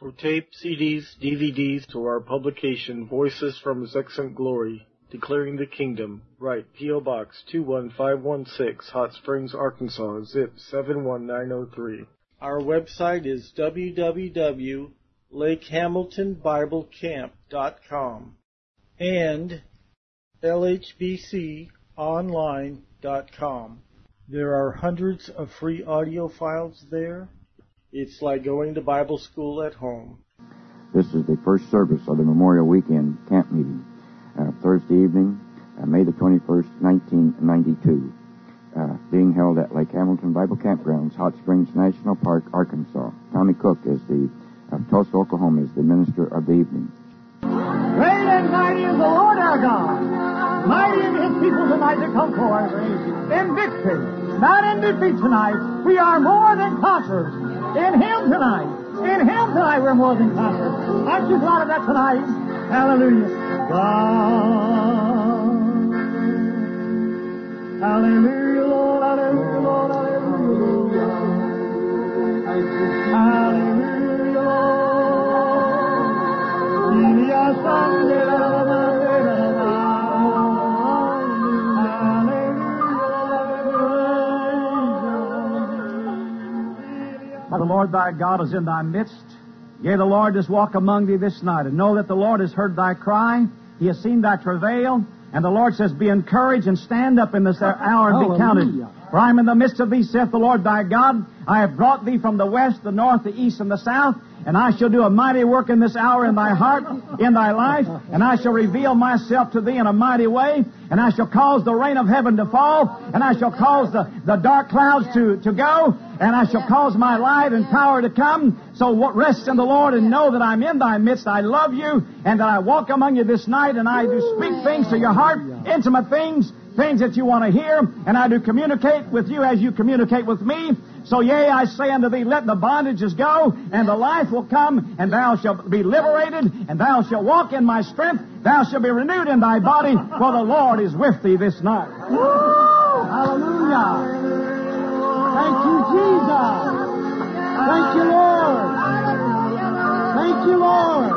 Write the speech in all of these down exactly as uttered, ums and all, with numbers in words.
For tape, C Ds, D V Ds, to our publication, Voices from His Excellent Glory, Declaring the Kingdom, write P O. Box two one five one six, Hot Springs, Arkansas, zip seven one nine zero three. Our website is w w w dot lake hamilton bible camp dot com and l h b c online dot com. There are hundreds of free audio files there. It's like going to Bible school at home. This is the first service of the Memorial Weekend camp meeting, uh, Thursday evening, uh, May the twenty-first, nineteen ninety-two, uh, being held at Lake Hamilton Bible Campgrounds, Hot Springs National Park, Arkansas. Tommy Cook is the, of Tulsa, Oklahoma, is the minister of the evening. Great and mighty is the Lord our God. Mighty in His people tonight to come forth in victory, not in defeat tonight. We are more than conquerors. In Him tonight. In Him tonight we're more than conquerors. Aren't you glad of that tonight? Hallelujah. God. Hallelujah, Lord. Hallelujah, Lord. Hallelujah, Lord. Hallelujah, Lord. Yes, For the Lord thy God is in thy midst. Yea, the Lord does walk among thee this night. And know that the Lord has heard thy cry. He has seen thy travail. And the Lord says, be encouraged and stand up in this hour and be counted. For I am in the midst of thee, saith the Lord thy God. I have brought thee from the west, the north, the east, and the south. And I shall do a mighty work in this hour in thy heart, in thy life. And I shall reveal myself to thee in a mighty way. And I shall cause the rain of heaven to fall. And I shall cause the, the dark clouds to, to go. And I shall cause my light and power to come. So rest in the Lord and know that I'm in thy midst. I love you and that I walk among you this night. And I do speak things to your heart, intimate things, things that you want to hear. And I do communicate with you as you communicate with me. So yea, I say unto thee, let the bondages go, and the life will come, and thou shalt be liberated, and thou shalt walk in my strength. Thou shalt be renewed in thy body, for the Lord is with thee this night. Woo! Hallelujah! Thank you, Jesus! Thank you, Lord! Thank you, Lord!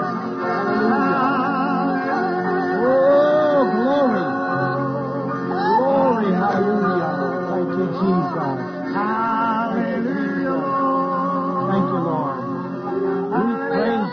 Oh, glory! Glory, hallelujah! Thank you, Jesus! Hallelujah! Thank you, Lord. We praise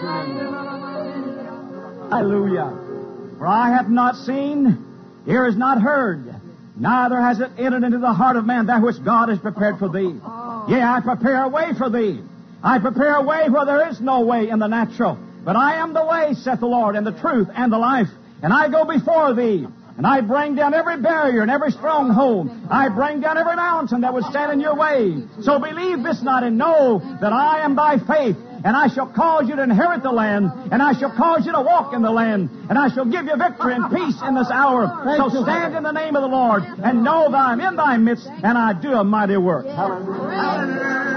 you. Hallelujah. For I have not seen, ear has not heard, neither has it entered into the heart of man that which God has prepared for thee. Yea, I prepare a way for thee. I prepare a way where there is no way in the natural. But I am the way, saith the Lord, and the truth and the life. And I go before thee. And I bring down every barrier and every stronghold. I bring down every mountain that would stand in your way. So believe this night and know that I am thy faith. And I shall cause you to inherit the land. And I shall cause you to walk in the land. And I shall give you victory and peace in this hour. So stand in the name of the Lord and know that I am in thy midst and I do a mighty work. Hallelujah.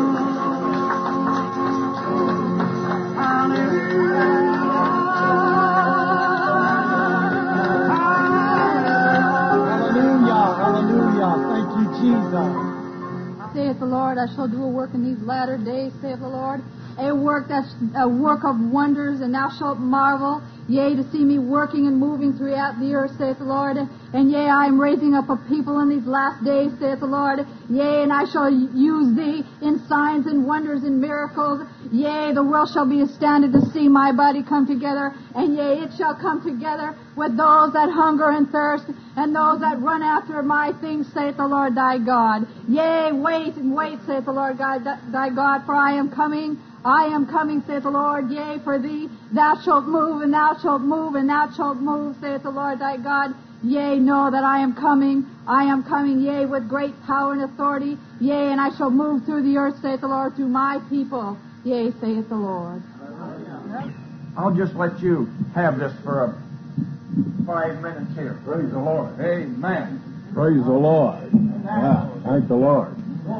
Jesus. Saith the Lord, I shall do a work in these latter days, saith the Lord, a work that's a work of wonders, and thou shalt marvel, yea, to see me working and moving throughout the earth, saith the Lord. And yea, I am raising up a people in these last days, saith the Lord. Yea, and I shall use thee in signs and wonders and miracles. Yea, the world shall be astounded to see my body come together. And yea, it shall come together with those that hunger and thirst, and those that run after my things, saith the Lord thy God. Yea, wait and wait, saith the Lord God, thy God, for I am coming. I am coming, saith the Lord. Yea, for thee thou shalt move, and thou shalt move, and thou shalt move, saith the Lord thy God. Yea, know that I am coming. I am coming, yea, with great power and authority. Yea, and I shall move through the earth, saith the Lord, to my people. Yea, saith the Lord. I'll just let you have this for a five minutes here. Praise the Lord. Amen. Praise the Lord. Yeah, thank the Lord.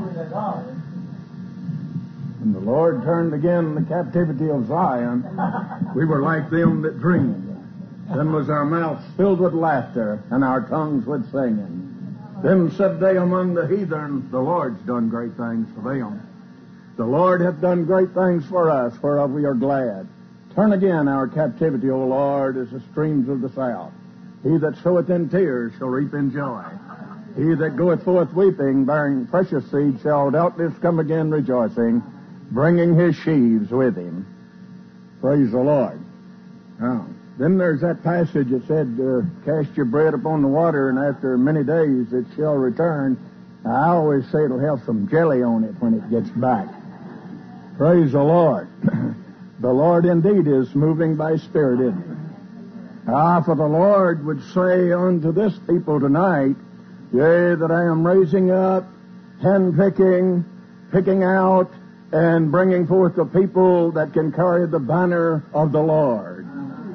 When the Lord turned again the captivity of Zion, we were like them that dreamed. Then was our mouths filled with laughter, and our tongues with singing. Then said they among the heathen, the Lord's done great things for them. The Lord hath done great things for us, whereof we are glad. Turn again our captivity, O Lord, as the streams of the south. He that soweth in tears shall reap in joy. He that goeth forth weeping, bearing precious seed, shall doubtless come again rejoicing, bringing his sheaves with him. Praise the Lord. Now, then there's that passage that said, uh, cast your bread upon the water, and after many days it shall return. Now, I always say it'll have some jelly on it when it gets back. Praise the Lord. The Lord indeed is moving by Spirit, isn't he? Ah, for the Lord would say unto this people tonight, yea, that I am raising up, handpicking, picking out, and bringing forth the people that can carry the banner of the Lord.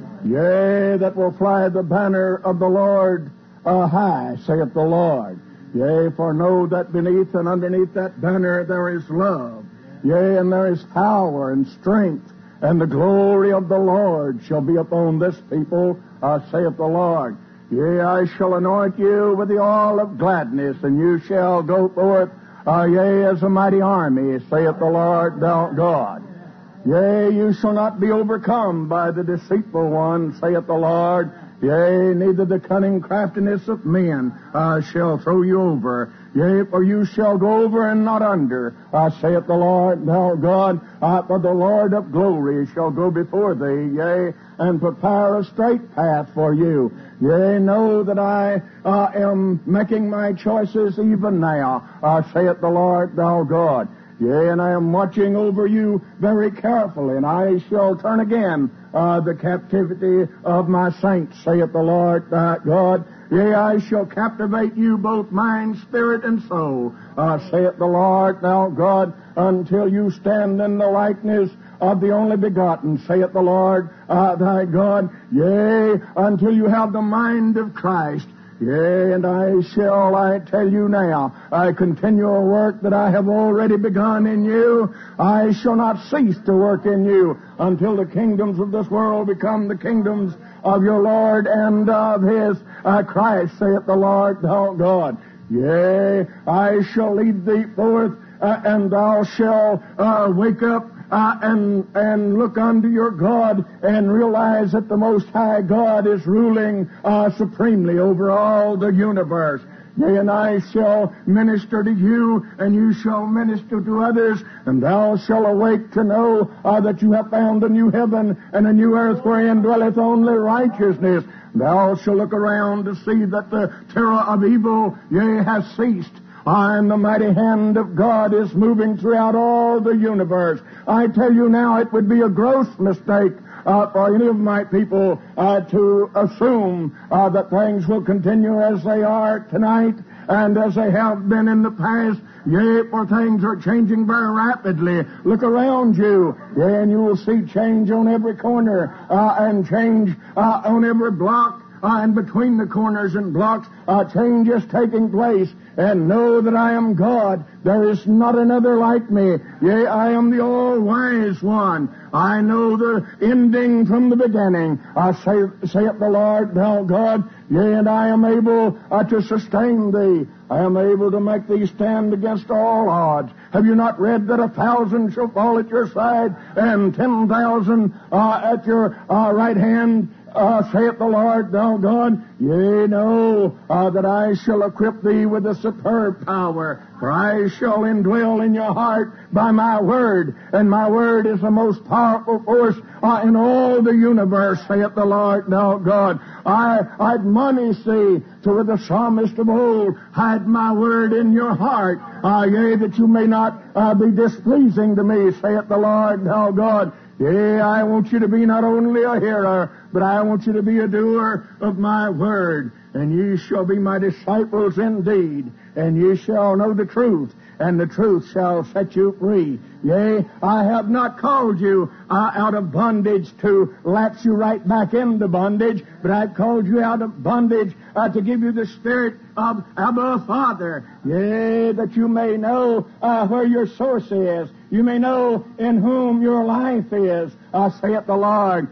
Yea, that will fly the banner of the Lord uh, high, saith the Lord. Yea, for know that beneath and underneath that banner there is love. Yea, and there is power and strength, and the glory of the Lord shall be upon this people, uh, saith the Lord. Yea, I shall anoint you with the oil of gladness, and you shall go forth, uh, yea, as a mighty army, saith the Lord thou God. Yea, you shall not be overcome by the deceitful one, saith the Lord. Yea, neither the cunning craftiness of men uh, shall throw you over. Yea, for you shall go over and not under, uh, saith the Lord thou God. Uh, for the Lord of glory shall go before thee, yea, and prepare a straight path for you. Yea, know that I uh, am making my choices even now, uh, saith the Lord thou God. Yea, and I am watching over you very carefully, and I shall turn again uh, the captivity of my saints, saith the Lord thy God. Yea, I shall captivate you both mind, spirit, and soul, uh, saith the Lord thou God, until you stand in the likeness of the only begotten, saith the Lord uh, thy God. Yea, until you have the mind of Christ. Yea, and I shall, I tell you now, I continue a work that I have already begun in you. I shall not cease to work in you until the kingdoms of this world become the kingdoms of your Lord and of His uh, Christ, saith the Lord thou God. Yea, I shall lead thee forth, uh, and thou shalt uh, wake up Uh, and and look unto your God and realize that the Most High God is ruling uh, supremely over all the universe. Yea, and I shall minister to you, and you shall minister to others, and thou shalt awake to know uh, that you have found a new heaven and a new earth wherein dwelleth only righteousness. Thou shalt look around to see that the terror of evil, yea, has ceased. And the mighty hand of God is moving throughout all the universe. I tell you now, it would be a gross mistake uh, for any of my people uh, to assume uh, that things will continue as they are tonight and as they have been in the past. Yea, for things are changing very rapidly. Look around you, yea, and you will see change on every corner uh, and change uh, on every block. Uh, and between the corners and blocks, uh, change is taking place. And know that I am God. There is not another like me. Yea, I am the all-wise one. I know the ending from the beginning. I say, saith the Lord, thou God. Yea, and I am able uh, to sustain thee. I am able to make thee stand against all odds. Have you not read that a thousand shall fall at your side and ten thousand uh, at your uh, right hand? Uh, saith the Lord, thou God, yea, know uh, that I shall equip thee with a superb power, for I shall indwell in your heart by my word, and my word is the most powerful force uh, in all the universe, saith the Lord, thou God. I, I admonish thee to, with the psalmist of old, hide my word in your heart, uh, yea, that you may not uh, be displeasing to me, saith the Lord, thou God. Yea, I want you to be not only a hearer, but I want you to be a doer of my word. And ye shall be my disciples indeed, and ye shall know the truth, and the truth shall set you free. Yea, I have not called you uh, out of bondage to lapse you right back into bondage, but I've called you out of bondage uh, to give you the spirit of Abba Father. Yea, that you may know uh, where your source is. You may know in whom your life is, uh, saith the Lord.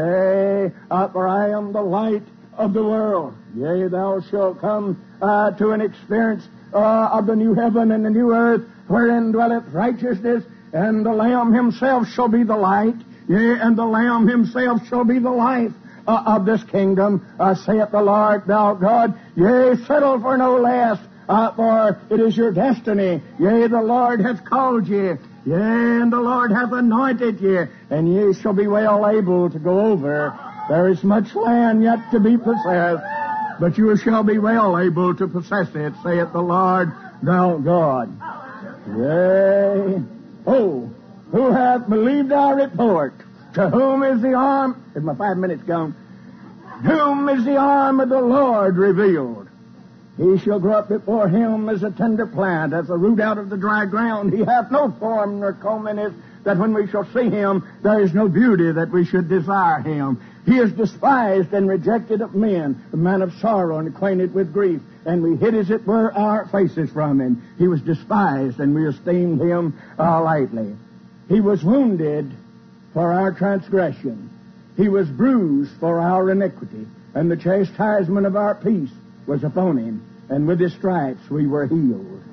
Yea, uh, for I am the light of the world. Yea, thou shalt come uh, to an experience uh, of the new heaven and the new earth, wherein dwelleth righteousness, And the Lamb himself shall be the light. Yea, and the Lamb himself shall be the life uh, of this kingdom, uh, saith the Lord thou God. Yea, settle for no less, uh, for it is your destiny. Yea, the Lord hath called ye. Yea, and the Lord hath anointed ye, and ye shall be well able to go over. There is much land yet to be possessed, but you shall be well able to possess it, saith the Lord thou God. Yea. Oh, who hath believed our report? To whom is the arm... Is my five minutes gone? Whom is the arm of the Lord revealed? He shall grow up before him as a tender plant, as a root out of the dry ground. He hath no form nor comeliness, that when we shall see him, there is no beauty that we should desire him. He is despised and rejected of men, a man of sorrow and acquainted with grief. And we hid, as it were, our faces from him. He was despised, and we esteemed him uh, lightly. He was wounded for our transgression. He was bruised for our iniquity. And the chastisement of our peace was upon him. And with his stripes we were healed.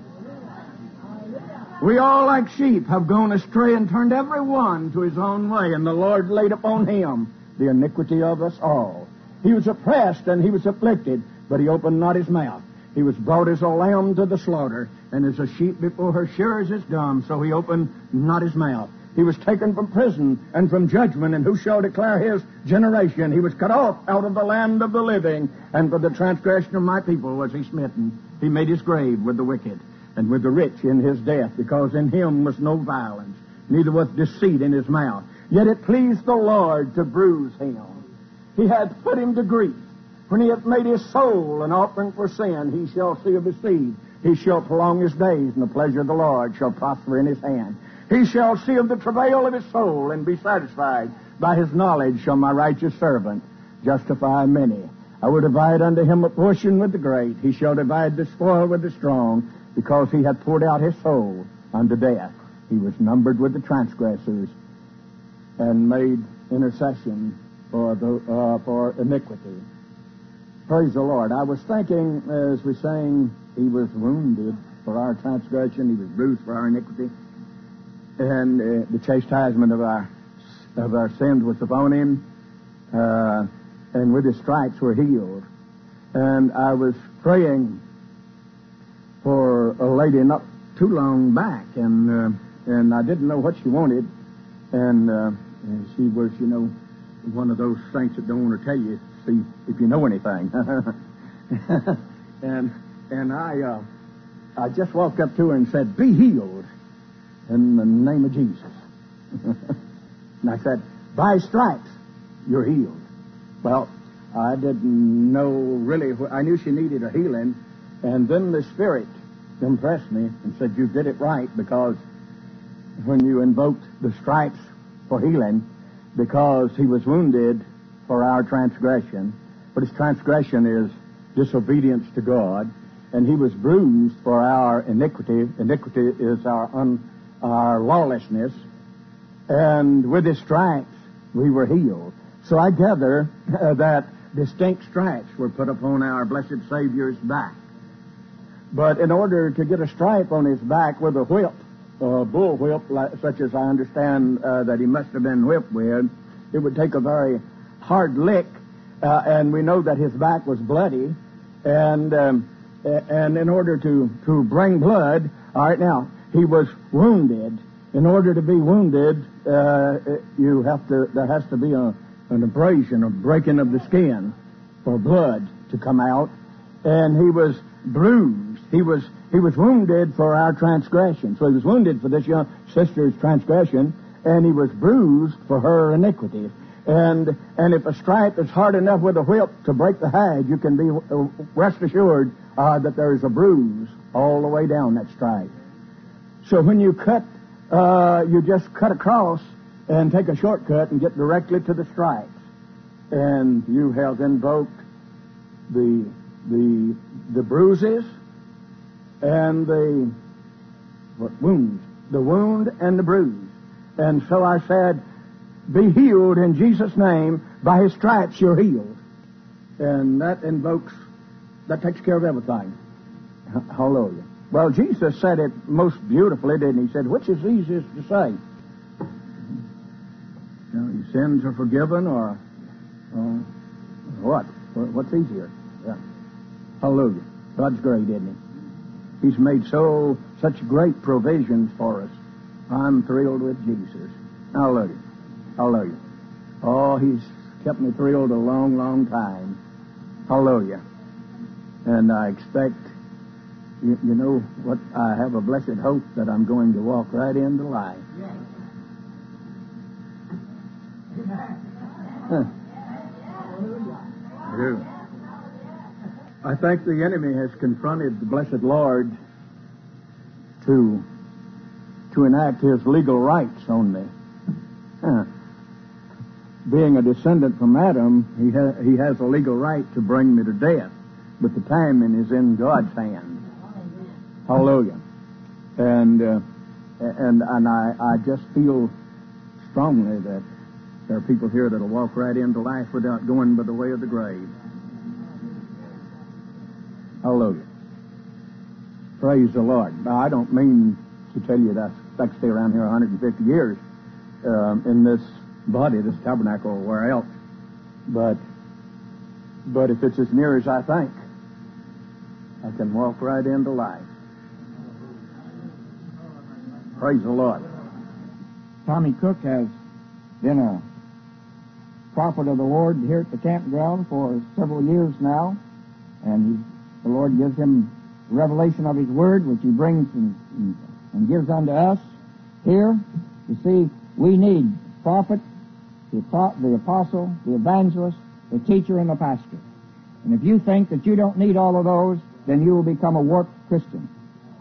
We all like sheep have gone astray and turned every one to his own way. And the Lord laid upon him the iniquity of us all. He was oppressed and he was afflicted, but he opened not his mouth. He was brought as a lamb to the slaughter, and as a sheep before her shearers is dumb, so he opened not his mouth. He was taken from prison and from judgment, and who shall declare his generation? He was cut off out of the land of the living, and for the transgression of my people was he smitten. He made his grave with the wicked, and with the rich in his death, because in him was no violence, neither was deceit in his mouth. Yet it pleased the Lord to bruise him. He hath put him to grief. When he hath made his soul an offering for sin, he shall see of his seed. He shall prolong his days, and the pleasure of the Lord shall prosper in his hand. He shall see of the travail of his soul, and be satisfied. By his knowledge shall my righteous servant justify many. I will divide unto him a portion with the great. He shall divide the spoil with the strong, because he hath poured out his soul unto death. He was numbered with the transgressors, and made intercession for the uh, for iniquity. Praise the Lord. I was thinking as we sang, he was wounded for our transgression, he was bruised for our iniquity, and uh, the chastisement of our of our sins was upon him, uh, and with his stripes we're healed. And I was praying for a lady not too long back, and uh, and I didn't know what she wanted, and. Uh, And she was, you know, one of those saints that don't want to tell you, see if you know anything. and and I uh, I just walked up to her and said, "Be healed in the name of Jesus." And I said, "By stripes, you're healed." Well, I didn't know really. Wh- I knew she needed a healing, and then the Spirit impressed me and said, "You did it right, because when you invoked the stripes for healing, because he was wounded for our transgression, but his transgression is disobedience to God, and he was bruised for our iniquity. Iniquity is our un, our lawlessness, and with his stripes we were healed." So I gather uh, that distinct stripes were put upon our blessed Savior's back. But in order to get a stripe on his back with a whip, a bull whip, such as I understand uh, that he must have been whipped with, it would take a very hard lick, uh, and we know that his back was bloody, and um, and in order to, to bring blood, all right, now, he was wounded. In order to be wounded, uh, you have to, there has to be a, an abrasion, a breaking of the skin for blood to come out, and he was bruised. He was He was wounded for our transgression. So he was wounded for this young sister's transgression, and he was bruised for her iniquity. And and if a stripe is hard enough with a whip to break the hide, you can be rest assured uh, that there is a bruise all the way down that stripe. So when you cut, uh, you just cut across and take a shortcut and get directly to the stripes. And you have invoked the the the bruises and the what, wounds, the wound and the bruise. And so I said, "Be healed in Jesus' name. By his stripes you're healed." And that invokes, that takes care of everything. Hallelujah. Well, Jesus said it most beautifully, didn't he? He said, which is easiest to say? You know, your sins are forgiven, or, or what? What's easier? Yeah. Hallelujah. God's great, isn't he? He's made so such great provisions for us. I'm thrilled with Jesus. Hallelujah. Hallelujah. Oh, he's kept me thrilled a long, long time. Hallelujah. And I expect, you, you know what, I have a blessed hope that I'm going to walk right into life. Huh. I do. I think the enemy has confronted the blessed Lord to to enact his legal rights on me. Huh. Being a descendant from Adam, he, ha- he has a legal right to bring me to death, but the timing is in God's hands. Hallelujah. And uh, and and I, I just feel strongly that there are people here that will walk right into life without going by the way of the grave. Hallelujah. Praise the Lord. Now, I don't mean to tell you that I expect to stay around here one hundred fifty years um, in this body, this tabernacle, or where else. But, but if it's as near as I think, I can walk right into life. Praise the Lord. Tommy Cook has been a prophet of the Lord here at the campground for several years now, and he, the Lord gives him revelation of His Word, which He brings and, and, and gives unto us here. You see, we need prophet, the, the apostle, the evangelist, the teacher, and the pastor. And if you think that you don't need all of those, then you will become a warped Christian.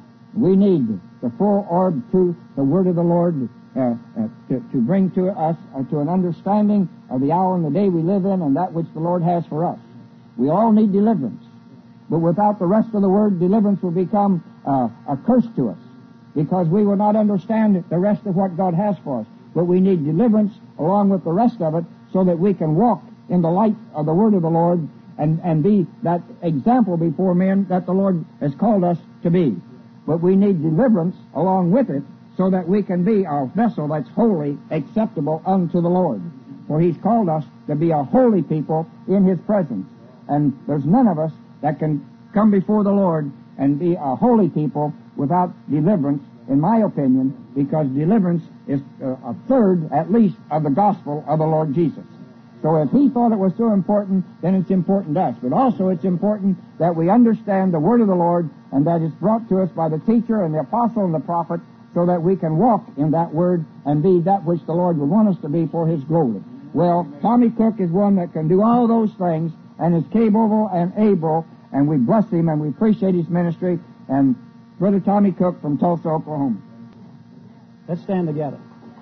We need the full-orbed truth, the Word of the Lord, uh, uh, to, to bring to us uh, to an understanding of the hour and the day we live in and that which the Lord has for us. We all need deliverance. But without the rest of the Word, deliverance will become uh, a curse to us, because we will not understand the rest of what God has for us. But we need deliverance along with the rest of it so that we can walk in the light of the Word of the Lord and, and be that example before men that the Lord has called us to be. But we need deliverance along with it so that we can be a vessel that's holy, acceptable unto the Lord. For He's called us to be a holy people in His presence. And there's none of us that can come before the Lord and be a holy people without deliverance, in my opinion, because deliverance is a third, at least, of the gospel of the Lord Jesus. So if He thought it was so important, then it's important to us. But also it's important that we understand the Word of the Lord, and that it's brought to us by the teacher and the apostle and the prophet, so that we can walk in that Word and be that which the Lord would want us to be for His glory. Well, Tommy Cook is one that can do all those things, and is capable and able, and we bless him and we appreciate his ministry. And Brother Tommy Cook from Tulsa, Oklahoma. Let's stand together.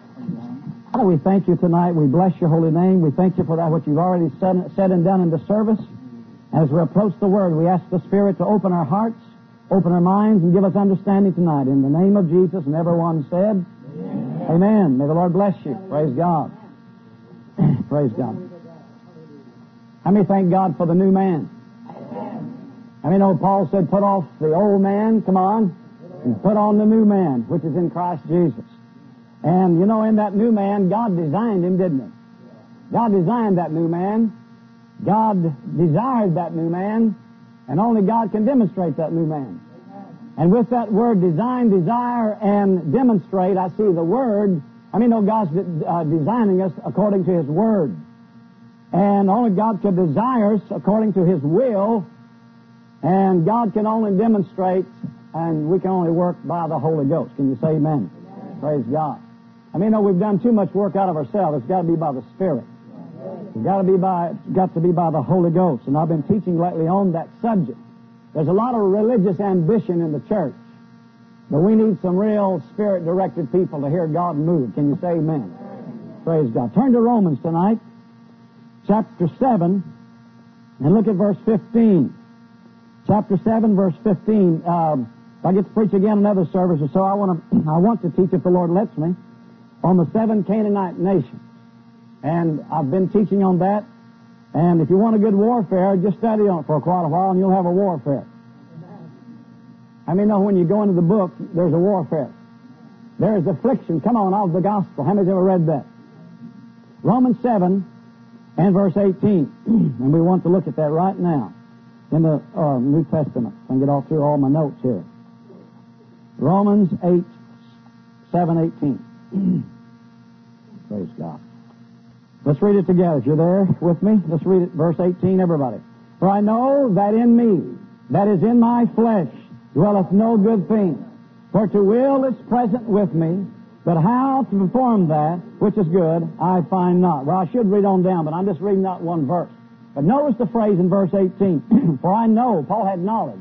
Father, we thank you tonight. We bless your holy name. We thank you for that what you've already said, said and done in the service. As we approach the Word, we ask the Spirit to open our hearts, open our minds, and give us understanding tonight. In the name of Jesus, and everyone said, Amen. Amen. May the Lord bless you. Praise God. Praise God. How many thank God for the new man? I mean, know Paul said, put off the old man, come on, and put on the new man, which is in Christ Jesus. And, you know, in that new man, God designed him, didn't He? God designed that new man. God desired that new man, and only God can demonstrate that new man. And with that word design, desire, and demonstrate, I see the word. I mean, know God's de- uh, designing us according to His Word. And only God can desire us according to His will. And God can only demonstrate, and we can only work by the Holy Ghost. Can you say amen? Amen. Praise God. I mean, no, we've done too much work out of ourselves. It's got to be by the Spirit. It's got to be by, it's got to be by the Holy Ghost. And I've been teaching lately on that subject. There's a lot of religious ambition in the church, but we need some real Spirit-directed people to hear God move. Can you say amen? Amen. Praise God. Turn to Romans tonight, chapter seven, and look at verse fifteen. Chapter seven, verse fifteen. Uh, if I get to preach again another service or so, I want to I want to teach, if the Lord lets me, on the seven Canaanite nations. And I've been teaching on that. And if you want a good warfare, just study on it for quite a while, and you'll have a warfare. I mean, know when you go into the book, there's a warfare. There is affliction, come on, of the gospel. How many's ever read that? Romans seven and verse eighteen. And we want to look at that right now in the uh, New Testament. I can get all through all my notes here. Romans eight, seven, eighteen. Praise God. Let's read it together. If you're there with me, let's read it, verse eighteen, everybody. For I know that in me, that is in my flesh, dwelleth no good thing. For to will is present with me, but how to perform that which is good, I find not. Well, I should read on down, but I'm just reading out one verse. But notice the phrase in verse eighteen. For I know, Paul had knowledge.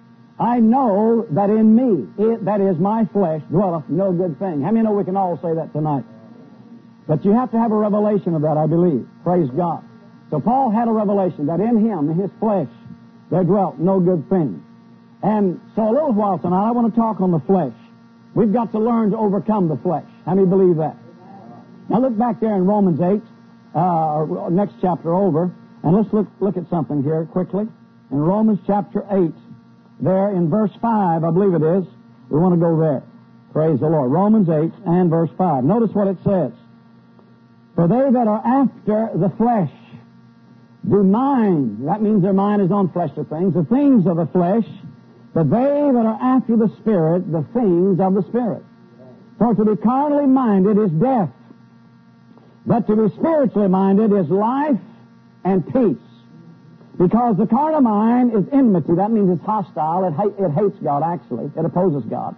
I know that in me, it, that is my flesh, dwelleth no good thing. How many know we can all say that tonight? But you have to have a revelation of that, I believe. Praise God. So Paul had a revelation that in him, in his flesh, there dwelt no good thing. And so a little while tonight, I want to talk on the flesh. We've got to learn to overcome the flesh. How many believe that? Now look back there in Romans eight, uh, next chapter over, and let's look, look at something here quickly. In Romans chapter eight, there in verse five, I believe it is, we want to go there. Praise the Lord. Romans eight and verse five. Notice what it says. For they that are after the flesh do mind, that means their mind is on fleshly things, the things of the flesh, but they that are after the Spirit, the things of the Spirit. For to be carnally minded is death, but to be spiritually minded is life and peace. Because the carnal mind is enmity, that means it's hostile, it, ha- it hates God actually, it opposes God.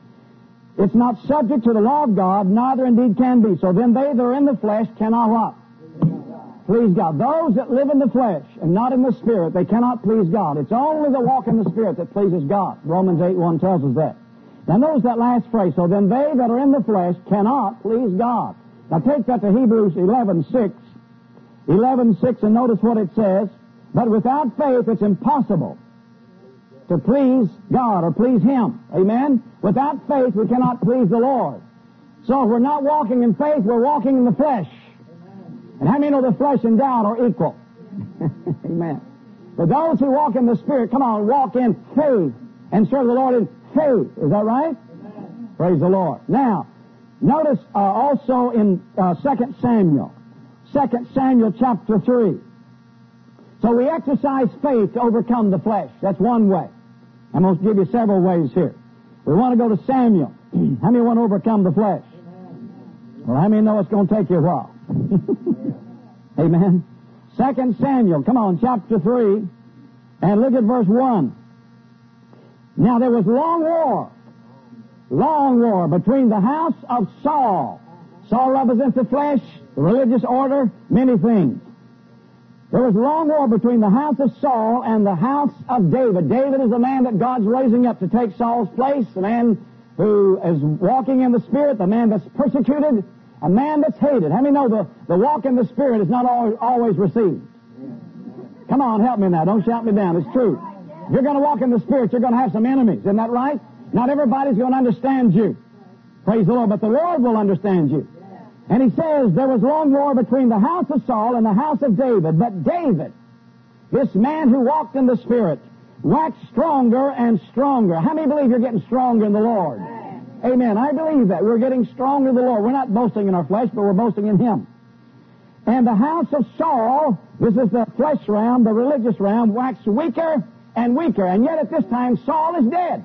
It's not subject to the law of God, neither indeed can be. So then they that are in the flesh cannot what? Please God. Those that live in the flesh and not in the Spirit, they cannot please God. It's only the walk in the Spirit that pleases God. Romans eight one tells us that. Now notice that last phrase. So then they that are in the flesh cannot please God. Now take that to Hebrews eleven six. eleven six, and notice what it says. But without faith it's impossible to please God or please Him. Amen? Without faith we cannot please the Lord. So if we're not walking in faith, we're walking in the flesh. And how many know the flesh and God are equal? Amen. But those who walk in the Spirit, come on, walk in faith and serve the Lord in faith. Is that right? Amen. Praise the Lord. Now, notice uh, also in uh, Second Samuel. Second Samuel chapter three. So we exercise faith to overcome the flesh. That's one way. I'm going to give you several ways here. We want to go to Samuel. How many want to overcome the flesh? Well, how many know it's going to take you a while? Amen. Second Samuel, come on, chapter three, and look at verse one. Now there was long war, long war between the house of Saul. Saul represents the flesh, the religious order, many things. There was long war between the house of Saul and the house of David. David is the man that God's raising up to take Saul's place, the man who is walking in the Spirit, the man that's persecuted, a man that's hated. How many know the, the walk in the Spirit is not always, always received? Come on, help me now. Don't shout me down. It's true. If you're going to walk in the Spirit, you're going to have some enemies. Isn't that right? Not everybody's going to understand you. Praise the Lord. But the Lord will understand you. And he says there was long war between the house of Saul and the house of David. But David, this man who walked in the Spirit, waxed stronger and stronger. How many believe you're getting stronger in the Lord? Amen. I believe that. We're getting stronger in the Lord. We're not boasting in our flesh, but we're boasting in Him. And the house of Saul, this is the flesh realm, the religious realm, waxed weaker and weaker. And yet at this time, Saul is dead.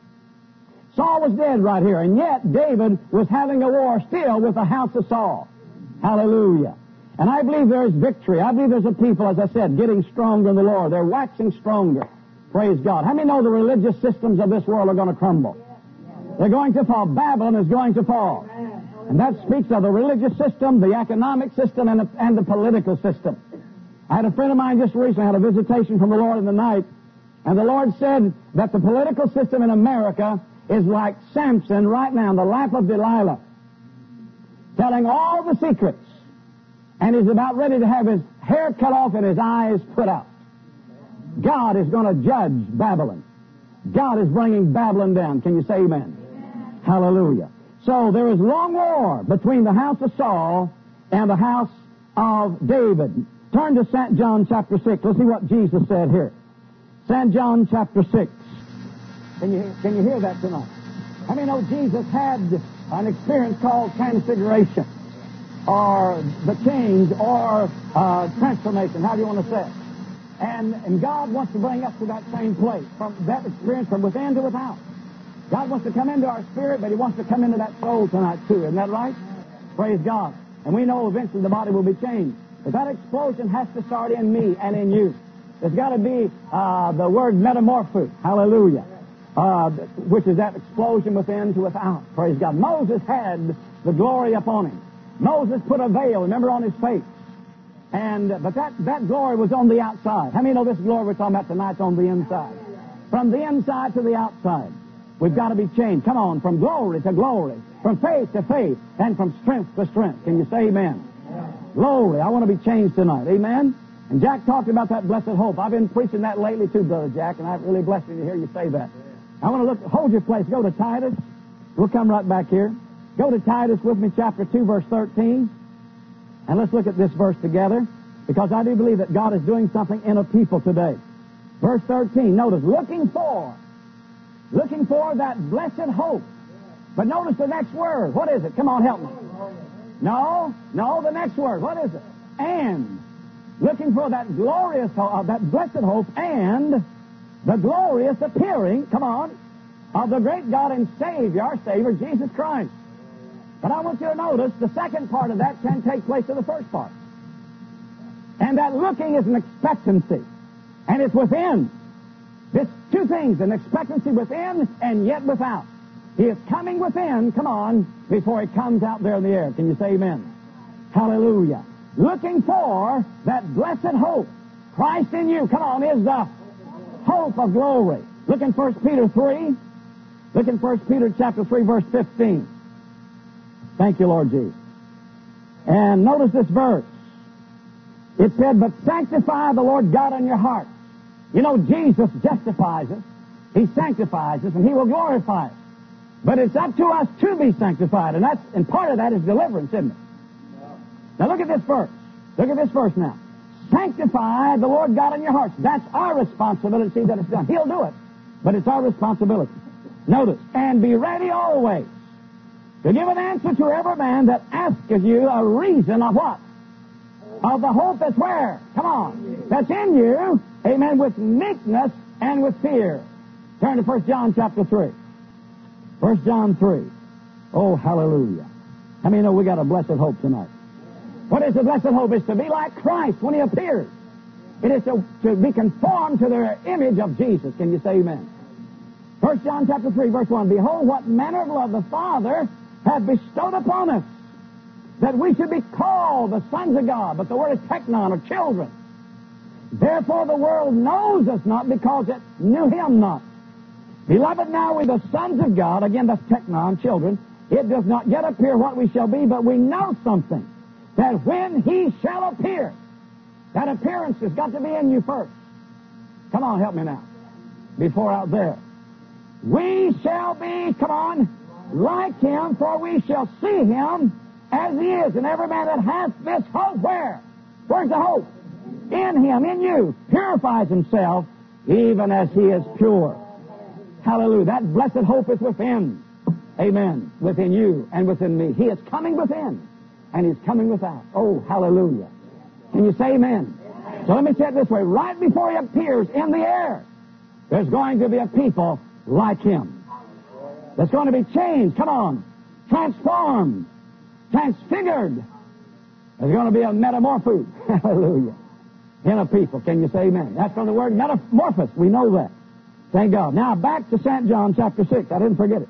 Saul was dead right here. And yet David was having a war still with the house of Saul. Hallelujah. And I believe there is victory. I believe there's a people, as I said, getting stronger in the Lord. They're waxing stronger. Praise God. How many know the religious systems of this world are going to crumble? They're going to fall. Babylon is going to fall. And that speaks of the religious system, the economic system, and the, and the political system. I had a friend of mine just recently had a visitation from the Lord in the night, and the Lord said that the political system in America is like Samson right now in the lap of Delilah, telling all the secrets, and he's about ready to have his hair cut off and his eyes put out. God is going to judge Babylon. God is bringing Babylon down. Can you say amen? Amen. Hallelujah. So there is long war between the house of Saul and the house of David. Turn to Saint John chapter six. Let's see what Jesus said here. Saint John chapter six. Can you, can you hear that tonight? How many know Jesus had an experience called transfiguration, or the change, or uh, transformation, however you want to say it? And, and God wants to bring us to that same place, from that experience from within to without. God wants to come into our spirit, but He wants to come into that soul tonight too. Isn't that right? Praise God. And we know eventually the body will be changed. But that explosion has to start in me and in you. There's got to be uh, the word metamorpho. Hallelujah. Uh, which is that explosion within to without. Praise God. Moses had the glory upon him. Moses put a veil, remember, on his face. And but that, that glory was on the outside. How many know this glory we're talking about tonight's on the inside? From the inside to the outside. We've got to be changed. Come on, from glory to glory, from faith to faith, and from strength to strength. Can you say amen? Yeah. Glory. I want to be changed tonight. Amen? And Jack talked about that blessed hope. I've been preaching that lately too, Brother Jack, and I've really blessed me to hear you say that. I want to look, hold your place. Go to Titus. We'll come right back here. Go to Titus with me, chapter two, verse thirteen. And let's look at this verse together, because I do believe that God is doing something in a people today. Verse thirteen, notice, looking for, looking for that blessed hope. But notice the next word. What is it? Come on, help me. No, no, the next word. What is it? And. Looking for that glorious hope, uh, that blessed hope, and the glorious appearing, come on, of the great God and Savior, our Savior, Jesus Christ. But I want you to notice the second part of that can take place to the first part. And that looking is an expectancy. And it's within. This two things, an expectancy within and yet without. He is coming within, come on, before He comes out there in the air. Can you say amen? Hallelujah. Looking for that blessed hope. Christ in you, come on, is the hope of glory. Look in First Peter three. Look in First Peter chapter three, verse fifteen. Thank you, Lord Jesus. And notice this verse. It said, but sanctify the Lord God in your heart. You know, Jesus justifies us. He sanctifies us, and He will glorify us. But it's up to us to be sanctified, and that's and part of that is deliverance, isn't it? Now look at this verse. Look at this verse now. Sanctify the Lord God in your hearts. That's our responsibility that it's done. He'll do it, but it's our responsibility. Notice, and be ready always to give an answer to every man that asketh you a reason of what? Of the hope that's where? Come on. That's in you. Amen. With meekness and with fear. Turn to First John chapter three. First John three. Oh, hallelujah. How many know we got a blessed hope tonight? What is the blessed hope? It's to be like Christ when He appears. It is to, to be conformed to the image of Jesus. Can you say amen? First John chapter three, verse one. Behold, what manner of love the Father hath bestowed upon us, that we should be called the sons of God. But the word is teknon, or children. Therefore the world knows us not, because it knew Him not. Beloved, now we're the sons of God. Again, that's teknon, children. It does not yet appear what we shall be, but we know something, that when He shall appear, that appearance has got to be in you first. Come on, help me now. Before out there. We shall be, come on, like Him, for we shall see Him as He is. And every man that hath this hope, where? Where's the hope? In Him, in you, purifies himself, even as He is pure. Hallelujah. That blessed hope is within. Amen. Within you and within me. He is coming within. And He's coming without. Oh, hallelujah. Can you say amen? So let me say it this way. Right before He appears in the air, there's going to be a people like Him. There's going to be changed. Come on. Transformed. Transfigured. There's going to be a metamorpho. Hallelujah. In a people. Can you say amen? That's from the word metamorphosis. We know that. Thank God. Now back to Saint John chapter six. I didn't forget it.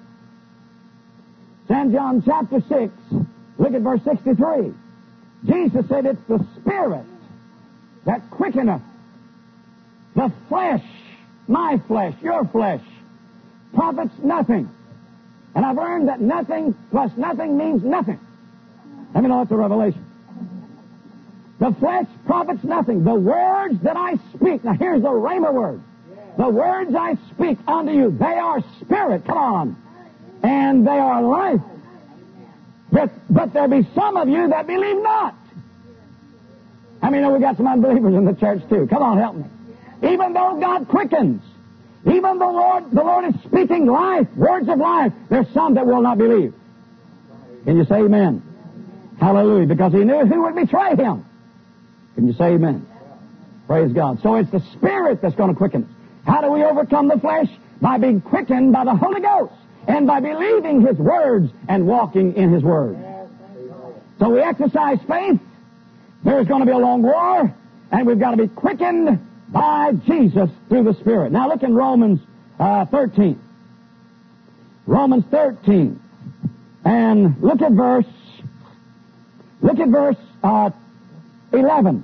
Saint John chapter six. Look at verse sixty-three. Jesus said it's the Spirit that quickeneth. The flesh, my flesh, your flesh, profits nothing. And I've learned that nothing plus nothing means nothing. Let me know it's a revelation. The flesh profits nothing. The words that I speak, now here's the rhema word. The words I speak unto you, they are spirit, come on, and they are life. But, but there be some of you that believe not. I mean, we got some unbelievers in the church too. Come on, help me. Even though God quickens, Even the Lord, the Lord is speaking life, words of life. There's some that will not believe. Can you say amen? Hallelujah. Because he knew who would betray him. Can you say amen? Praise God. So it's the Spirit that's going to quicken us. How do we overcome the flesh? By being quickened by the Holy Ghost and by believing His words and walking in His word. So we exercise faith. There's going to be a long war, and we've got to be quickened by Jesus through the Spirit. Now look in Romans uh, thirteen. Romans thirteen. And look at verse, look at verse uh, eleven.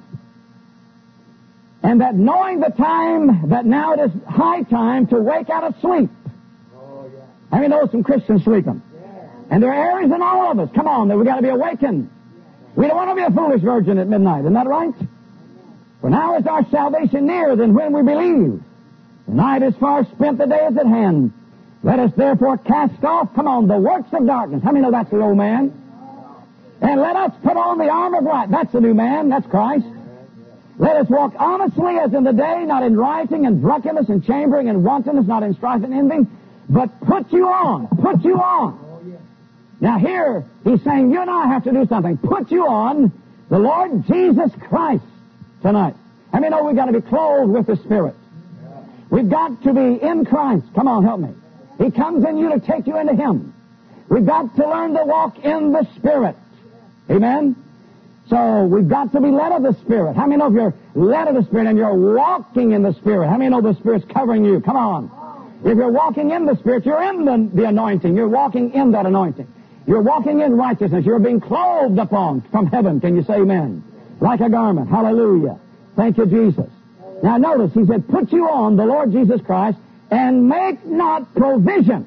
And that knowing the time, that now it is high time to wake out of sleep. Oh, yeah. I mean, know some Christians sleeping. Yeah. And there are areas in all of us. Come on, that we've got to be awakened. We don't want to be a foolish virgin at midnight. Isn't that right? For now is our salvation nearer than when we believe. The night is far spent, the day is at hand. Let us therefore cast off, come on, the works of darkness. How many know that's the old man? And let us put on the armor of light. That's the new man. That's Christ. Let us walk honestly as in the day, not in rioting and drunkenness and chambering and wantonness, not in strife and envy, but put you on. Put you on. Now here, he's saying you and I have to do something. Put you on the Lord Jesus Christ tonight. I mean, oh, we've got to be clothed with the Spirit. We've got to be in Christ. Come on, help me. He comes in you to take you into Him. We've got to learn to walk in the Spirit. Amen? So we've got to be led of the Spirit. How many know if you're led of the Spirit and you're walking in the Spirit? How many know the Spirit's covering you? Come on. If you're walking in the Spirit, you're in the, the anointing. You're walking in that anointing. You're walking in righteousness. You're being clothed upon from heaven. Can you say amen? Like a garment. Hallelujah. Thank you, Jesus. Now notice, he said, put you on the Lord Jesus Christ and make not provision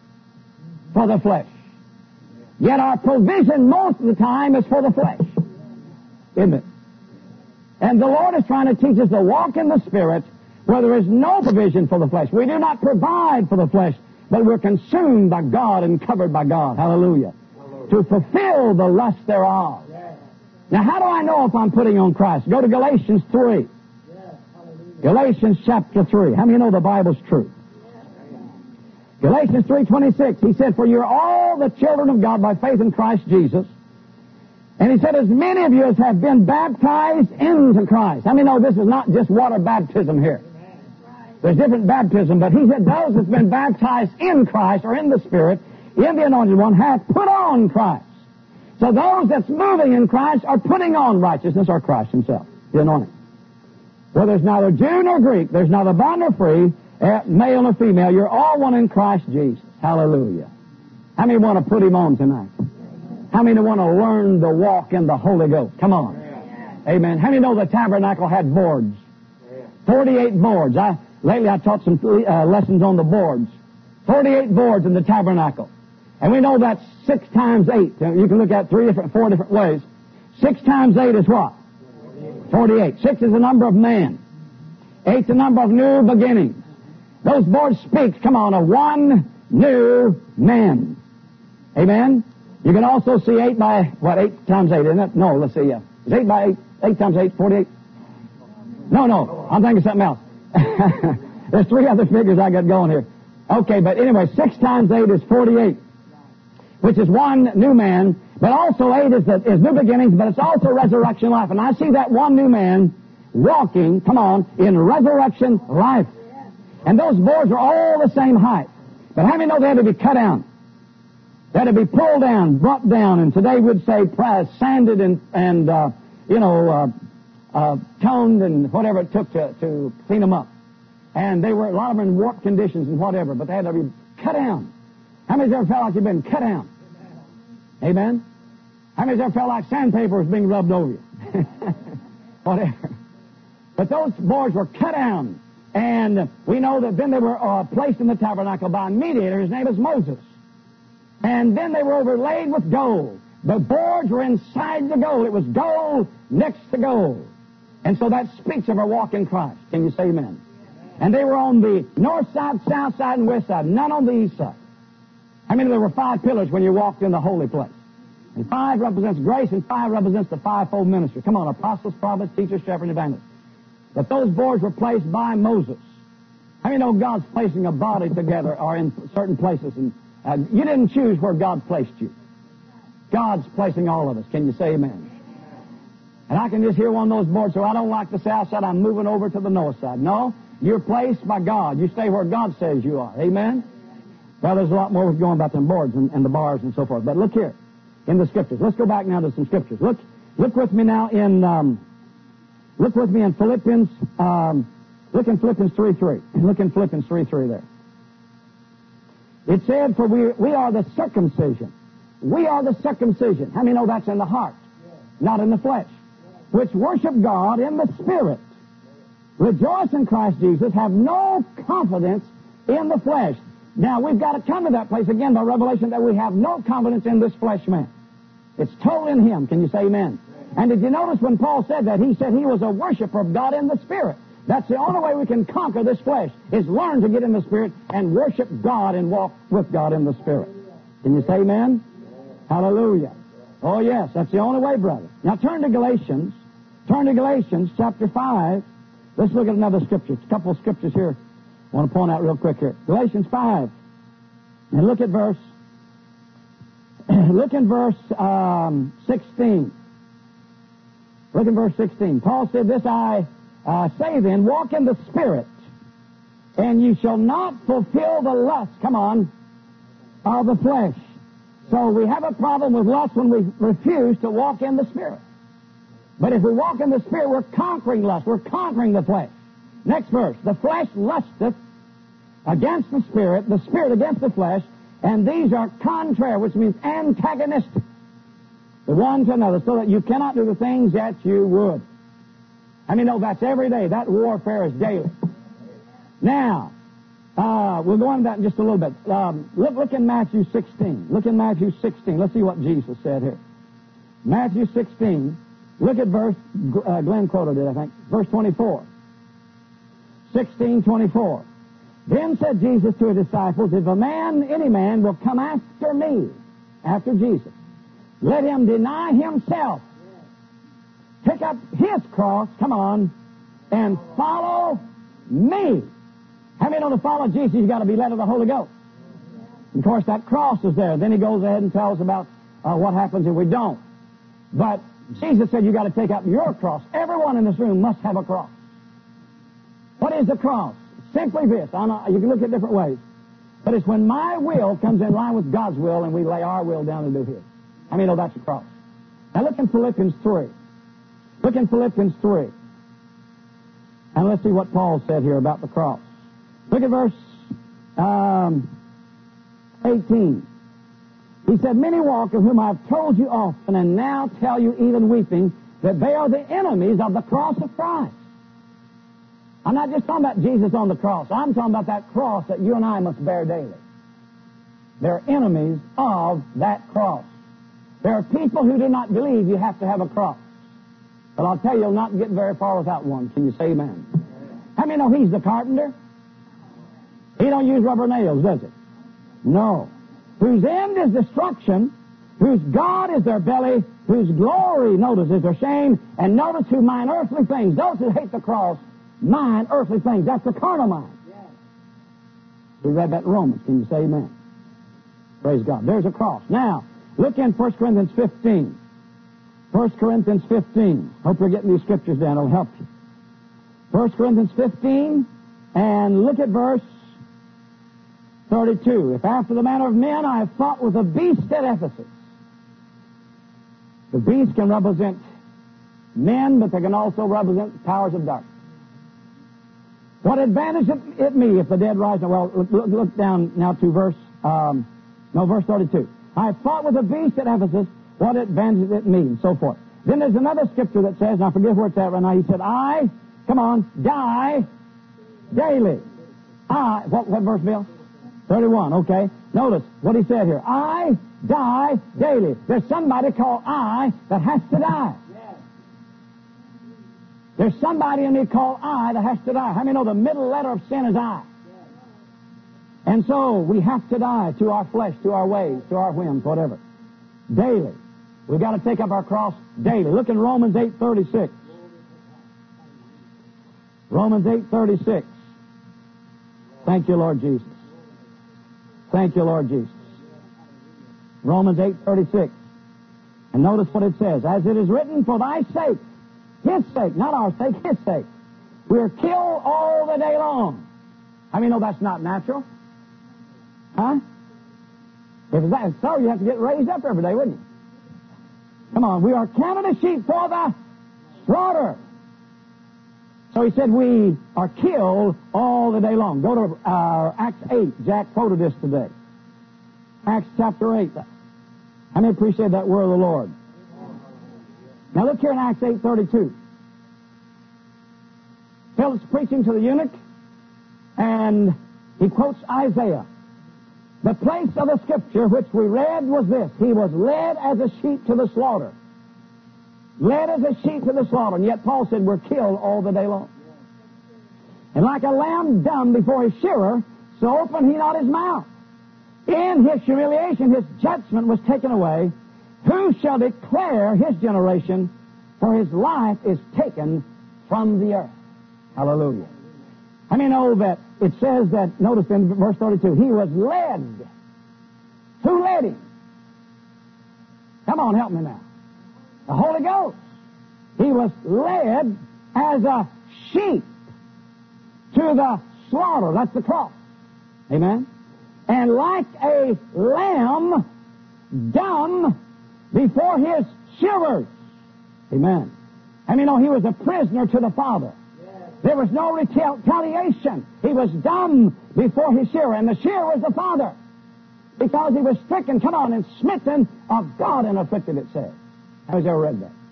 for the flesh. Yet our provision most of the time is for the flesh. Isn't it? And the Lord is trying to teach us to walk in the Spirit where there is no provision for the flesh. We do not provide for the flesh, but we're consumed by God and covered by God. Hallelujah. Hallelujah. To fulfill the lust thereof. Yes. Now, how do I know if I'm putting on Christ? Go to Galatians three. Yes. Galatians chapter three. How many know the Bible's true? Yes. Galatians three twenty-six. He said, for you're all the children of God by faith in Christ Jesus. And he said, as many of you as have been baptized into Christ. I mean, no, this is not just water baptism here. There's different baptism, but he said those that's been baptized in Christ or in the Spirit, in the Anointed One, have put on Christ. So those that's moving in Christ are putting on righteousness or Christ Himself, the Anointed. Well, there's neither Jew nor Greek, there's neither bond nor free, uh, male nor female. You're all one in Christ Jesus. Hallelujah. How many want to put Him on tonight? How many want to learn to walk in the Holy Ghost? Come on. Amen. How many know the tabernacle had boards? forty-eight boards. I, lately I taught some uh, lessons on the boards. forty-eight boards in the tabernacle. And we know that's six times eight. You can look at three different, four different ways. Six times eight is what? forty-eight. Six is the number of man. Eight's the number of new beginnings. Those boards speak, come on, of one new man. Amen? You can also see eight by, what, eight times eight, isn't it? No, let's see, yeah. It's eight by eight. Eight times eight, forty-eight. No, no, I'm thinking something else. There's three other figures I got going here. Okay, but anyway, six times eight is forty-eight, which is one new man, but also eight is, the, is new beginnings, but it's also resurrection life. And I see that one new man walking, come on, in resurrection life. And those boards are all the same height. But how many know they had to be cut down? They had to be pulled down, brought down, and today we'd say sanded and, and uh, you know, uh, uh, toned and whatever it took to, to clean them up. And they were, a lot of them in warped conditions and whatever, but they had to be cut down. How many ever felt like you've been cut down? Amen? How many ever felt like sandpaper was being rubbed over you? Whatever. But those boards were cut down. And we know that then they were uh, placed in the tabernacle by a mediator. His name is Moses. And then they were overlaid with gold. The boards were inside the gold. It was gold next to gold. And so that speaks of our walk in Christ. Can you say amen? And they were on the north side, south side, and west side, none on the east side. I mean, there were five pillars when you walked in the holy place. And five represents grace, and five represents the fivefold ministry. Come on, apostles, prophets, teachers, shepherds, and evangelists. But those boards were placed by Moses. How many know God's placing a body together or in certain places? And uh, you didn't choose where God placed you. God's placing all of us. Can you say amen? And I can just hear one of those boards, so I don't like the south side, I'm moving over to the north side. No, you're placed by God. You stay where God says you are. Amen? Well, there's a lot more going about them boards and, and the bars and so forth. But look here in the Scriptures. Let's go back now to some Scriptures. Look look with me now in, um, look with me in Philippians, um, look in Philippians three three. Look in Philippians three three there. It said, for we, we are the circumcision. We are the circumcision. How many know that's in the heart, not in the flesh? Which worship God in the Spirit. Rejoice in Christ Jesus. Have no confidence in the flesh. Now, we've got to come to that place again by revelation that we have no confidence in this flesh man. It's total in him. Can you say amen? And did you notice when Paul said that? He said he was a worshiper of God in the Spirit. That's the only way we can conquer this flesh, is learn to get in the Spirit and worship God and walk with God in the Spirit. Can you say amen? Hallelujah. Oh, yes, that's the only way, brother. Now, turn to Galatians. Turn to Galatians chapter five. Let's look at another scripture. A couple of scriptures here I want to point out real quick here. Galatians five. And look at verse, look in verse um, sixteen. Look in verse sixteen. Paul said, this I uh, say then, walk in the Spirit, and you shall not fulfill the lust, come on, of the flesh. So we have a problem with lust when we refuse to walk in the Spirit. But if we walk in the Spirit, we're conquering lust. We're conquering the flesh. Next verse. The flesh lusteth against the Spirit, the Spirit against the flesh, and these are contrary, which means antagonistic, the one to another, so that you cannot do the things that you would. I mean, no, that's every day. That warfare is daily. Now, uh, we'll go on to that in just a little bit. Um, look, look in Matthew sixteen. Look in Matthew sixteen. Let's see what Jesus said here. Matthew sixteen. Look at verse, uh, Glenn quoted it, I think, verse twenty-four. sixteen twenty-four. Then said Jesus to his disciples, if a man, any man, will come after me, after Jesus, let him deny himself, pick up his cross, come on, and follow me. How many know to follow Jesus, you've got to be led of the Holy Ghost? Of course, that cross is there. Then he goes ahead and tells about uh, what happens if we don't. But Jesus said you've got to take up your cross. Everyone in this room must have a cross. What is the cross? Simply this. I know, you can look at different ways. But it's when my will comes in line with God's will and we lay our will down to do His. How many know that's the cross? Now look in Philippians three. Look in Philippians three. And let's see what Paul said here about the cross. Look at verse um, eighteen. He said, many walk, of whom I have told you often, and now tell you even weeping, that they are the enemies of the cross of Christ. I'm not just talking about Jesus on the cross. I'm talking about that cross that you and I must bear daily. They're enemies of that cross. There are people who do not believe you have to have a cross. But I'll tell you, you'll not get very far without one. Can you say amen? How many know He's the carpenter? He don't use rubber nails, does he? No. Whose end is destruction, whose God is their belly, whose glory, notice, is their shame, and notice who mine earthly things. Those who hate the cross, mine earthly things. That's the carnal mind. Yes. We read that in Romans. Can you say amen? Praise God. There's a cross. Now, look in First Corinthians fifteen. First Corinthians fifteen. Hope you're getting these scriptures down. It'll help you. First Corinthians fifteen, and look at verse thirty-two. If after the manner of men I have fought with a beast at Ephesus. The beast can represent men, but they can also represent powers of darkness. What advantage it me if the dead rise? Well, look, look down now to verse, um, no, verse thirty-two. I have fought with a beast at Ephesus. What advantage it me? And so forth. Then there's another scripture that says, and I forget where it's at right now. He said, I, come on, die daily. I, what, what verse, Bill? thirty-one, okay. Notice what he said here. I die daily. There's somebody called I that has to die. Yes. There's somebody in me called I that has to die. How many know the middle letter of sin is I? Yes. And so we have to die to our flesh, to our ways, to our whims, whatever. Daily. We've got to take up our cross daily. Look in Romans eight thirty-six. Romans eight thirty-six. Thank you, Lord Jesus. Thank you, Lord Jesus. Romans eight thirty-six. And notice what it says. As it is written, for thy sake, his sake, not our sake, his sake, we are killed all the day long. How many know that's not natural? Huh? If that's so, you have to get raised up every day, wouldn't you? Come on, we are counted as sheep for the slaughter. So he said we are killed all the day long. Go to uh, Acts eight. Jack quoted this today. Acts chapter eight. How many appreciate that word of the Lord? Now look here in Acts eight thirty-two. Philip's preaching to the eunuch, and he quotes Isaiah. The place of the Scripture which we read was this. He was led as a sheep to the slaughter. Led as a sheep to the slaughter. And yet Paul said we're killed all the day long. And like a lamb dumb before his shearer, so opened he not his mouth. In his humiliation, his judgment was taken away. Who shall declare his generation? For his life is taken from the earth. Hallelujah. How many know that it says that, notice in verse thirty-two, he was led. Who led him? Come on, help me now. The Holy Ghost. He was led as a sheep to the slaughter. That's the cross. Amen. And like a lamb dumb before his shearers. Amen. And you know, he was a prisoner to the Father. There was no retaliation. He was dumb before his shearer, and the shearer was the Father. Because he was stricken, come on, and smitten of God and afflicted, it says. Have you ever read that?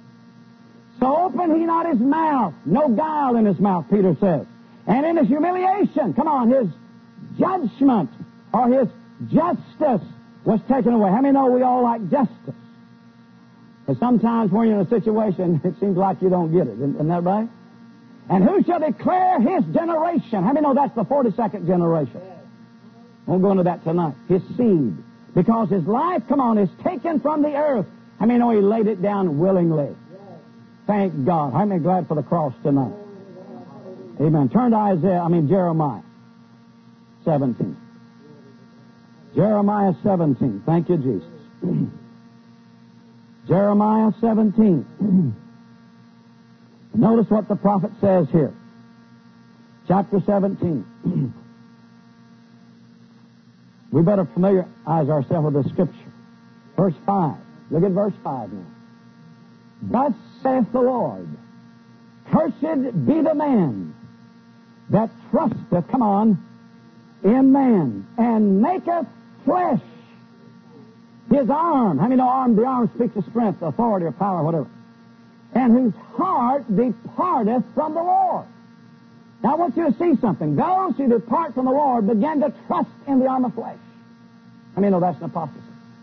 So opened he not his mouth, no guile in his mouth, Peter says. And in his humiliation, come on, his judgment or his justice was taken away. How many know we all like justice? But sometimes when you're in a situation, it seems like you don't get it. Isn't, isn't that right? And who shall declare his generation? How many know that's the forty-second generation? Won't go into that tonight. His seed. Because his life, come on, is taken from the earth. How many know he laid it down willingly? Thank God. How many glad for the cross tonight? Amen. Turn to Isaiah, I mean Jeremiah seventeen. Jeremiah seventeen. Thank you, Jesus. Jeremiah seventeen. Notice what the prophet says here. Chapter seventeen. We better familiarize ourselves with the Scripture. Verse five. Look at verse five now. Thus saith the Lord, cursed be the man that trusteth, come on, in man, and maketh flesh his arm. How many know arm? The arm speaks of strength, authority, or power, whatever. And whose heart departeth from the Lord. Now I want you to see something. Those who depart from the Lord begin to trust in the arm of flesh. I mean, no, that's an apostasy.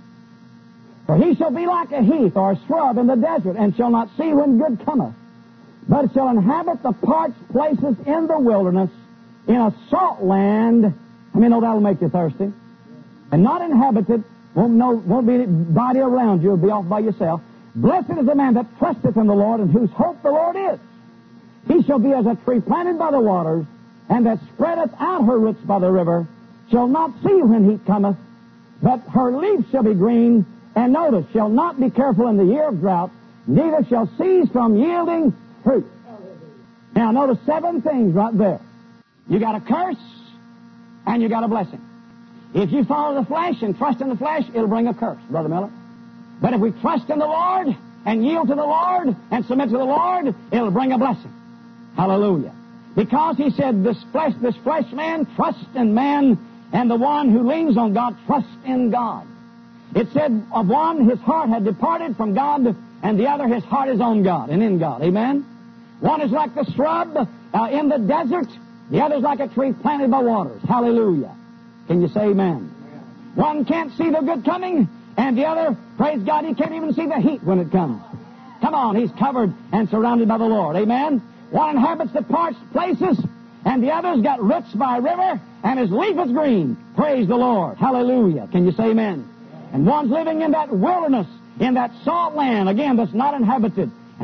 For he shall be like a heath or a shrub in the desert, and shall not see when good cometh, but shall inhabit the parched places in the wilderness, in a salt land. I mean, no, that'll make you thirsty. And not inhabited, won't, no, won't be anybody around you, you'll be off by yourself. Blessed is the man that trusteth in the Lord, and whose hope the Lord is. He shall be as a tree planted by the waters, and that spreadeth out her roots by the river, shall not see when heat cometh, but her leaves shall be green, and notice, shall not be careful in the year of drought, neither shall cease from yielding fruit. Now notice seven things right there. You got a curse, and you got a blessing. If you follow the flesh and trust in the flesh, it'll bring a curse, Brother Miller. But if we trust in the Lord and yield to the Lord and submit to the Lord, it'll bring a blessing. Hallelujah. Because he said, this flesh, this flesh man trusts in man, and the one who leans on God trusts in God. It said of one, his heart had departed from God, and the other, his heart is on God and in God. Amen? One is like the shrub uh, in the desert. The other is like a tree planted by waters. Hallelujah. Can you say amen? One can't see the good coming, and the other, praise God, he can't even see the heat when it comes. Come on, he's covered and surrounded by the Lord. Amen? One inhabits the parched places, and the other's got roots by a river, and his leaf is green. Praise the Lord. Hallelujah. Can you say amen? And one's living in that wilderness, in that salt land, again, that's not inhabited.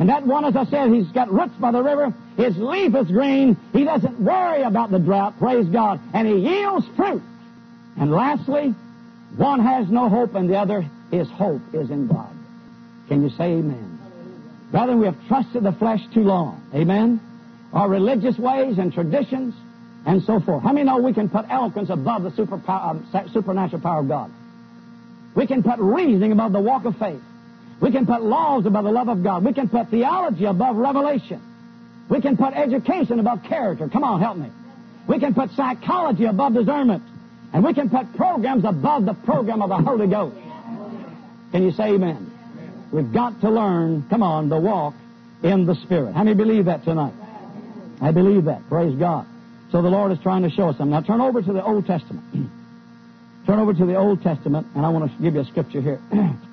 And that one, as I said, he's got roots by the river. His leaf is green. He doesn't worry about the drought, praise God. And he yields fruit. And lastly, one has no hope and the other, his hope is in God. Can you say amen? Brethren, we have trusted the flesh too long. Amen? Our religious ways and traditions and so forth. How many know we can put eloquence above the super power, uh, supernatural power of God? We can put reasoning above the walk of faith. We can put laws above the love of God. We can put theology above revelation. We can put education above character. Come on, help me. We can put psychology above discernment. And we can put programs above the program of the Holy Ghost. Can you say amen? We've got to learn, come on, to walk in the Spirit. How many believe that tonight? I believe that. Praise God. So the Lord is trying to show us something. Now turn over to the Old Testament. Turn over to the Old Testament, and I want to give you a scripture here.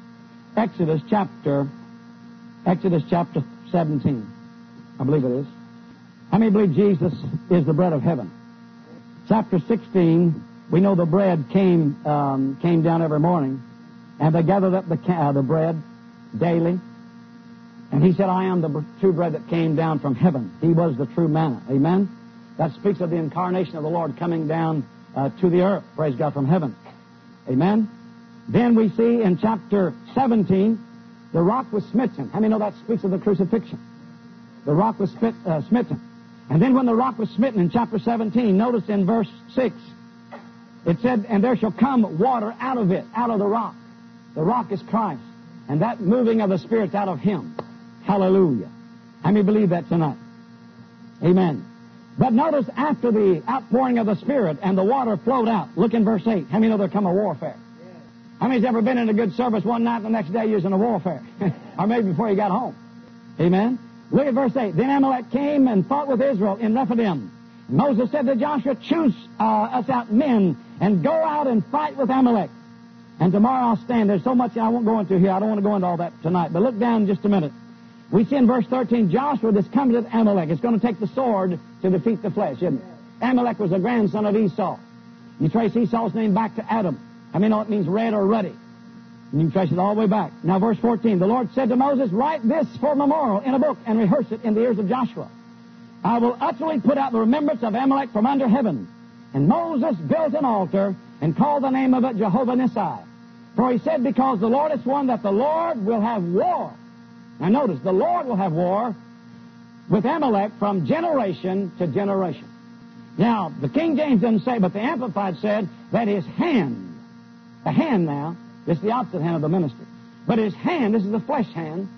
Exodus chapter, Exodus chapter seventeen. I believe it is. How many believe Jesus is the bread of heaven? Chapter sixteen, we know the bread came um, came down every morning, and they gathered up the, uh, the bread daily. And he said, I am the true bread that came down from heaven. He was the true manna. Amen? That speaks of the incarnation of the Lord coming down uh, to the earth. Praise God, from heaven. Amen? Then we see in chapter seventeen, the rock was smitten. How many know that speaks of the crucifixion? The rock was spit, uh, smitten. And then when the rock was smitten in chapter seventeen, notice in verse six, it said, and there shall come water out of it, out of the rock. The rock is Christ. And that moving of the Spirit's out of Him. Hallelujah. How many believe that tonight? Amen. But notice after the outpouring of the Spirit and the water flowed out, look in verse eight. How many know there come a warfare? Yes. How many's ever been in a good service one night and the next day you was in a warfare? Or maybe before you got home. Amen. Look at verse eight. Then Amalek came and fought with Israel in Rephidim. Moses said to Joshua, choose uh, us out men and go out and fight with Amalek. And tomorrow I'll stand. There's so much I won't go into here. I don't want to go into all that tonight. But look down just a minute. We see in verse thirteen, Joshua discomfited Amalek. It's going to take the sword to defeat the flesh, isn't it? Amalek was a grandson of Esau. You trace Esau's name back to Adam. I mean, know it means red or ruddy. And you can trace it all the way back. Now, verse fourteen, the Lord said to Moses, write this for memorial in a book and rehearse it in the ears of Joshua. I will utterly put out the remembrance of Amalek from under heaven. And Moses built an altar and called the name of it Jehovah Nissi. For he said, because the Lord is one, that the Lord will have war. Now notice, the Lord will have war with Amalek from generation to generation. Now, the King James doesn't say, but the Amplified said that his hand, the hand now, this is the opposite hand of the ministry, but his hand, this is the flesh hand,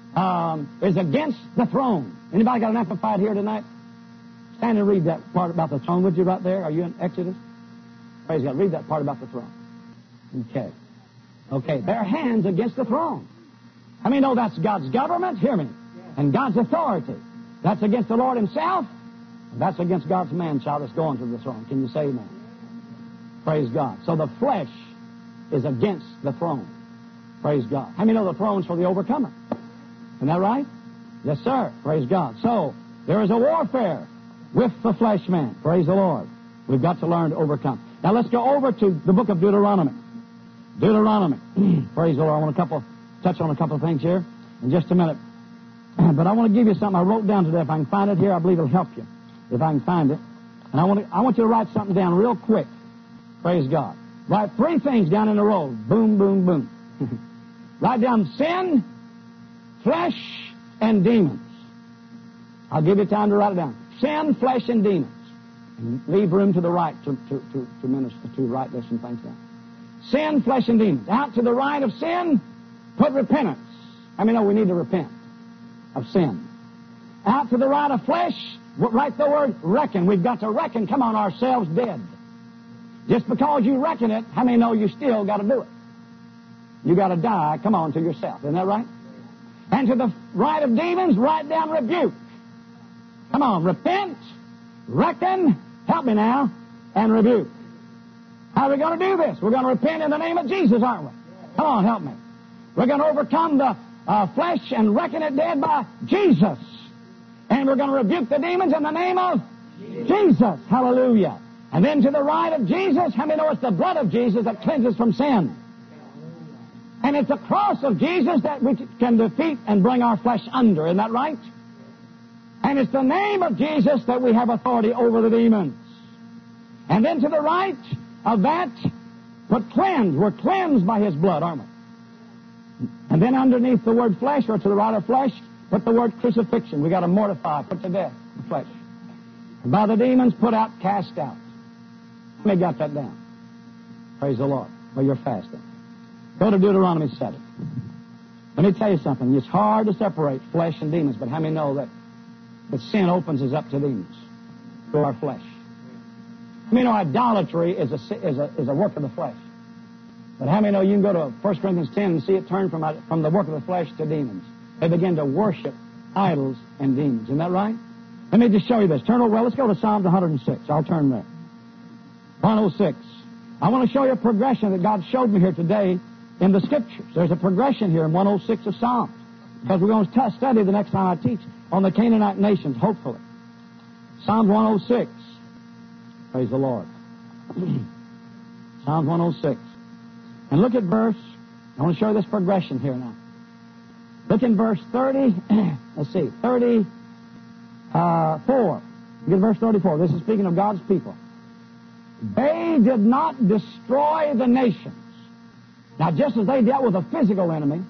um, is against the throne. Anybody got an Amplified here tonight? Stand and read that part about the throne, would you, right there? Are you in Exodus? Praise God. Read that part about the throne. Okay. Okay, their hands against the throne. How many know that's God's government? Hear me. And God's authority. That's against the Lord Himself. And that's against God's man-child that's going to the throne. Can you say amen? Praise God. So the flesh is against the throne. Praise God. How many know the throne's for the overcomer? Isn't that right? Yes, sir. Praise God. So there is a warfare with the flesh man. Praise the Lord. We've got to learn to overcome. Now let's go over to the book of Deuteronomy. Deuteronomy. Praise the Lord. I want to couple, touch on a couple of things here in just a minute. But I want to give you something I wrote down today. If I can find it here, I believe it'll help you. If I can find it. And I want to, I want you to write something down real quick. Praise God. Write three things down in a row. Boom, boom, boom. Write down sin, flesh, and demons. I'll give you time to write it down. Sin, flesh, and demons. And leave room to the right to, to, to, to minister, to write this and things down. Sin, flesh, and demons. Out to the right of sin, put repentance. I mean, no, we need to repent of sin. Out to the right of flesh, write the word reckon. We've got to reckon, come on, ourselves dead. Just because you reckon it, how many know you still got to do it? You got to die, come on, to yourself. Isn't that right? And to the right of demons, write down rebuke. Come on, repent, reckon, help me now, and rebuke. How are we going to do this? We're going to repent in the name of Jesus, aren't we? Come on, help me. We're going to overcome the uh, flesh and reckon it dead by Jesus. And we're going to rebuke the demons in the name of Jesus. Jesus. Hallelujah. And then to the right of Jesus, how many know it's the blood of Jesus that cleanses from sin? And it's the cross of Jesus that we can defeat and bring our flesh under. Isn't that right? And it's the name of Jesus that we have authority over the demons. And then to the right of that, put cleanse. We're cleansed by His blood, aren't we? And then underneath the word flesh, or to the right of flesh, put the word crucifixion. We got to mortify, put to death the flesh. And by the demons, put out, cast out. Let me got that down. Praise the Lord. Well, you're fasting. Go to Deuteronomy seven. Let me tell you something. It's hard to separate flesh and demons, but how many know that, that sin opens us up to demons through our flesh? How many know idolatry is a, is a, is a work of the flesh? But how many know you can go to First Corinthians ten and see it turn from, from the work of the flesh to demons? They begin to worship idols and demons. Isn't that right? Let me just show you this. Turn over. Well, let's go to Psalms one hundred six. I'll turn there. one oh six. I want to show you a progression that God showed me here today in the Scriptures. There's a progression here in one oh six of Psalms, because we're going to t- study the next time I teach on the Canaanite nations, hopefully. Psalms one oh six. Praise the Lord. Psalms one oh six. And look at verse, I want to show you this progression here now. Look in verse thirty, let's see, thirty-four. Look at verse thirty-four. This is speaking of God's people. They did not destroy the nations. Now, just as they dealt with a physical enemy,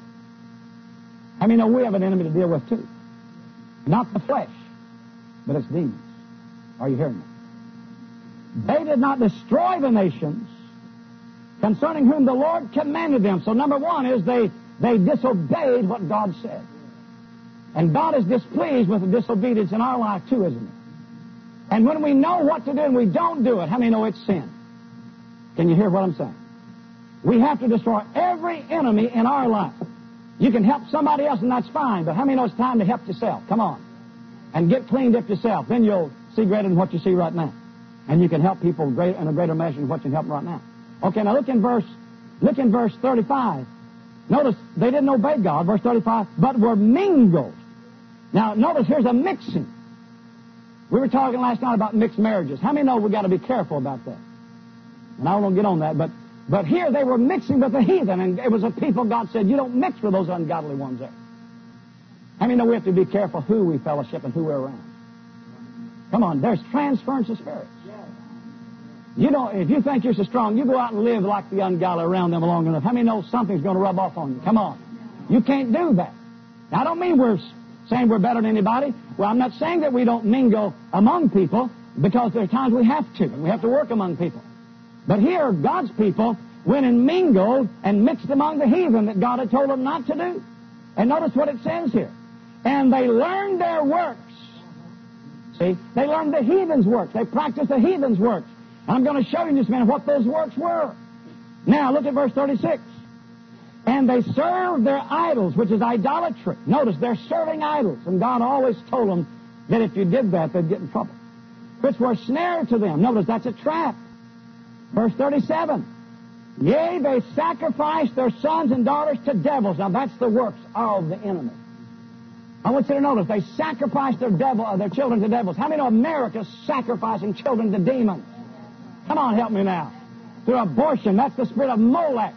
I mean, we have an enemy to deal with too. Not the flesh, but it's demons. Are you hearing me? They did not destroy the nations concerning whom the Lord commanded them. So number one is they, they disobeyed what God said. And God is displeased with the disobedience in our life too, isn't He? And when we know what to do and we don't do it, how many know it's sin? Can you hear what I'm saying? We have to destroy every enemy in our life. You can help somebody else and that's fine, but how many know it's time to help yourself? Come on. And get cleaned up yourself. Then you'll see greater than what you see right now. And you can help people great, in a greater measure than what you can help them right now. Okay, now look in verse, look in verse thirty-five. Notice they didn't obey God, verse thirty-five, but were mingled. Now notice here's a mixing. We were talking last night about mixed marriages. How many know we've got to be careful about that? And I won't get on that, but but here they were mixing with the heathen, and it was a people God said, you don't mix with those ungodly ones there. How many know we have to be careful who we fellowship and who we're around? Come on, there's transference of spirits. You don't, if you think you're so strong, you go out and live like the ungodly around them long enough. How many know something's going to rub off on you? Come on. You can't do that. Now, I don't mean we're saying we're better than anybody. Well, I'm not saying that we don't mingle among people, because there are times we have to, and we have to work among people. But here, God's people went and mingled and mixed among the heathen that God had told them not to do. And notice what it says here. And they learned their works. See, they learned the heathen's works. They practiced the heathen's works. I'm going to show you in just a minute what those works were. Now, look at verse thirty-six. And they served their idols, which is idolatry. Notice, they're serving idols. And God always told them that if you did that, they'd get in trouble. Which were snare to them. Notice, that's a trap. Verse thirty-seven. Yea, they sacrificed their sons and daughters to devils. Now, that's the works of the enemy. I want you to notice, they sacrificed their devil, uh, their children to devils. How many know America's sacrificing children to demons? Come on, help me now. Through abortion, that's the spirit of Molech.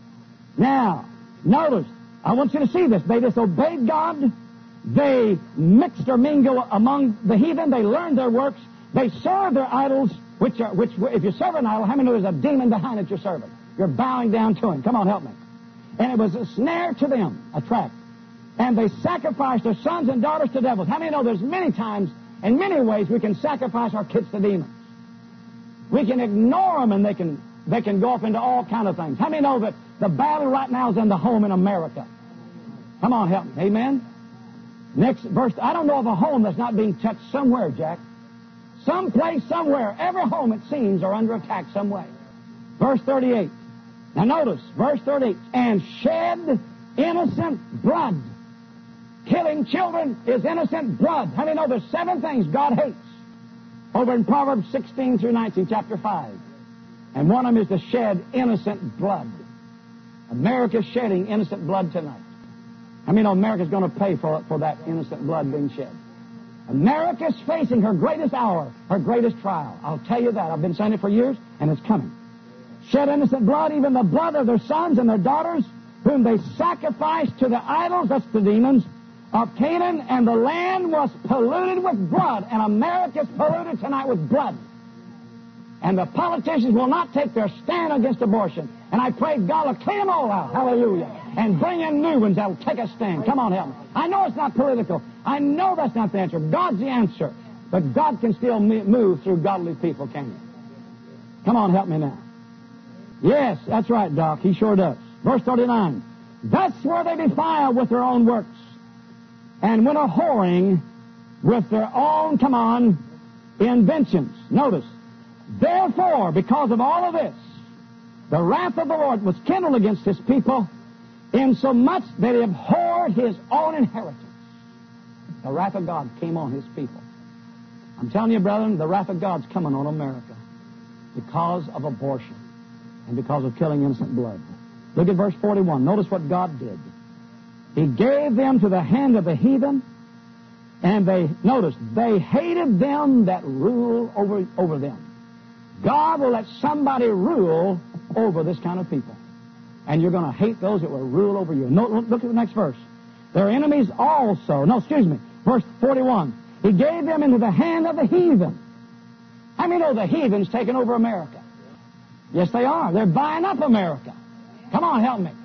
Now, notice, I want you to see this. They disobeyed God. They mixed or mingled among the heathen. They learned their works. They served their idols, which are, which, if you serve an idol, how many know there's a demon behind it you're serving? You're bowing down to him. Come on, help me. And it was a snare to them, a trap. And they sacrificed their sons and daughters to devils. How many know there's many times, in many ways, we can sacrifice our kids to demons? We can ignore them and they can they can go off into all kind of things. How many know that the battle right now is in the home in America? Come on, help me. Amen? Next verse. I don't know of a home that's not being touched somewhere, Jack. Someplace, somewhere. Every home, it seems, are under attack some way. Verse thirty-eight. Now notice, verse thirty-eight. And shed innocent blood. Killing children is innocent blood. How many know there's seven things God hates? Over in Proverbs sixteen through nineteen, chapter five. And one of them is to shed innocent blood. America's shedding innocent blood tonight. I mean, America's going to pay for, for that innocent blood being shed. America's facing her greatest hour, her greatest trial. I'll tell you that. I've been saying it for years, and it's coming. Shed innocent blood, even the blood of their sons and their daughters, whom they sacrificed to the idols, that's the demons, of Canaan, and the land was polluted with blood. And America's polluted tonight with blood. And the politicians will not take their stand against abortion. And I pray God will clean them all out. Hallelujah. And bring in new ones that will take a stand. Come on, help me. I know it's not political. I know that's not the answer. God's the answer. But God can still move through godly people, can He? Come on, help me now. Yes, that's right, Doc. He sure does. Verse thirty-nine. Thus were they defiled with their own works, and went a-whoring with their own, come on, inventions. Notice. Therefore, because of all of this, the wrath of the Lord was kindled against His people, insomuch that He abhorred His own inheritance. The wrath of God came on His people. I'm telling you, brethren, the wrath of God's coming on America because of abortion and because of killing innocent blood. Look at verse forty-one. Notice what God did. He gave them to the hand of the heathen, and they, notice, they hated them that rule over, over them. God will let somebody rule over this kind of people. And you're going to hate those that will rule over you. No, look at the next verse. Their enemies also, no, excuse me, verse forty-one. He gave them into the hand of the heathen. How many know the heathen's taking over America? Yes, they are. They're buying up America. Come on, help me.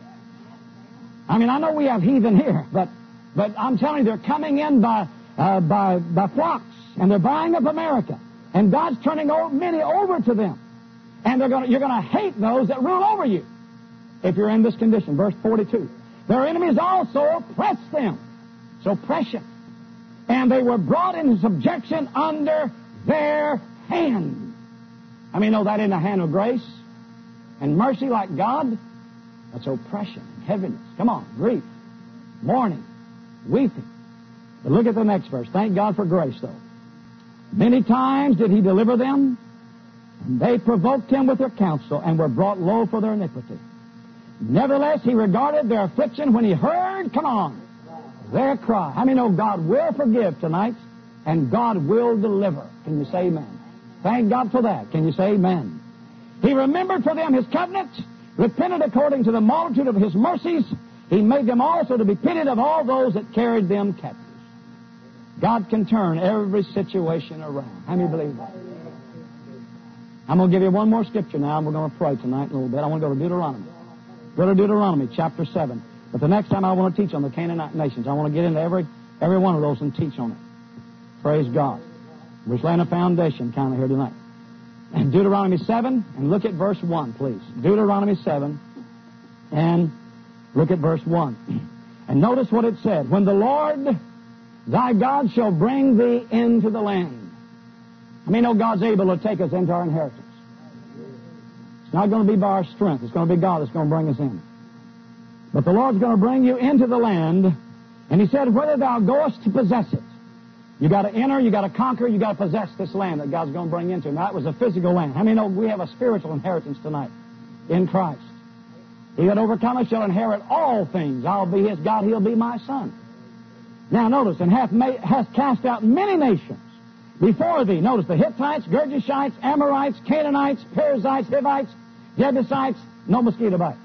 I mean, I know we have heathen here, but but I'm telling you, they're coming in by uh, by by flocks, and they're buying up America. And God's turning many over to them. And they're going you're going to hate those that rule over you if you're in this condition. Verse forty-two. Their enemies also oppressed them. It's oppression. And they were brought into subjection under their hand. I mean, know that in the hand of grace and mercy like God? That's oppression and heaviness. Come on, grief, mourning, weeping. But look at the next verse. Thank God for grace, though. Many times did He deliver them, and they provoked Him with their counsel, and were brought low for their iniquity. Nevertheless, He regarded their affliction when He heard, come on, their cry. How many know God will forgive tonight, and God will deliver? Can you say amen? Thank God for that. Can you say amen? He remembered for them His covenant, repented according to the multitude of His mercies. He made them also to be pitied of all those that carried them captive. God can turn every situation around. How many believe that? I'm going to give you one more scripture now, and we're going to pray tonight a little bit. I want to go to Deuteronomy. Go to Deuteronomy chapter seven. But the next time I want to teach on the Canaanite nations. I want to get into every every one of those and teach on it. Praise God. We're laying a foundation kind of here tonight. And Deuteronomy seven, and look at verse one, please. Deuteronomy seven, and look at verse one. And notice what it said. When the Lord thy God shall bring thee into the land. I mean, know God's able to take us into our inheritance. It's not going to be by our strength. It's going to be God that's going to bring us in. But the Lord's going to bring you into the land. And He said, whether thou goest to possess it. You got to enter, you got to conquer, you got to possess this land that God's going to bring into. Now, that was a physical land. How many know we have a spiritual inheritance tonight in Christ? He that overcometh shall inherit all things. I'll be his God, he'll be my son. Now, notice, and hath, made, hath cast out many nations before thee. Notice, the Hittites, Girgashites, Amorites, Canaanites, Perizzites, Hivites, Jebusites, no mosquito bites.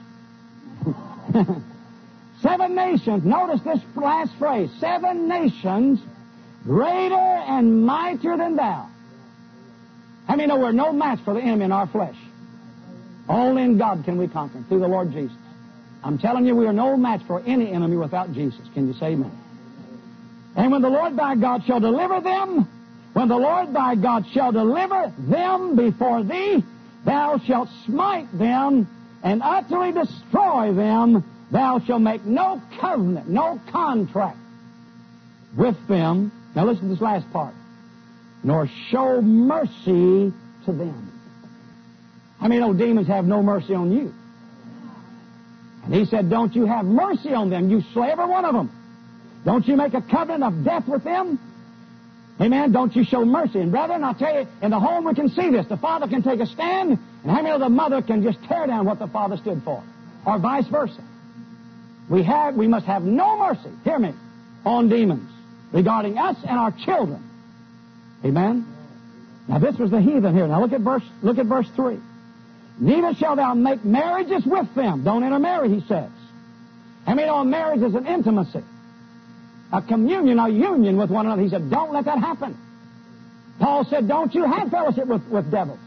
Seven nations, notice this last phrase, seven nations greater and mightier than thou. How many know we're no match for the enemy in our flesh? Only in God can we conquer, through the Lord Jesus. I'm telling you, we are no match for any enemy without Jesus. Can you say amen? And when the Lord thy God shall deliver them, when the Lord thy God shall deliver them before thee, thou shalt smite them and utterly destroy them. Thou shalt make no covenant, no contract with them. Now listen to this last part. Nor show mercy to them. How many know demons have no mercy on you? And He said, don't you have mercy on them. You slay every one of them. Don't you make a covenant of death with them? Amen. Don't you show mercy. And brethren, I'll tell you, in the home we can see this. The father can take a stand, and how many of the mother can just tear down what the father stood for? Or vice versa. We have, we must have no mercy, hear me, on demons regarding us and our children. Amen. Now this was the heathen here. Now look at verse, look at verse three. Neither shalt thou make marriages with them. Don't intermarry, he says. I mean, oh, marriage is an intimacy, a communion, a union with one another. He said, don't let that happen. Paul said, don't you have fellowship with, with devils.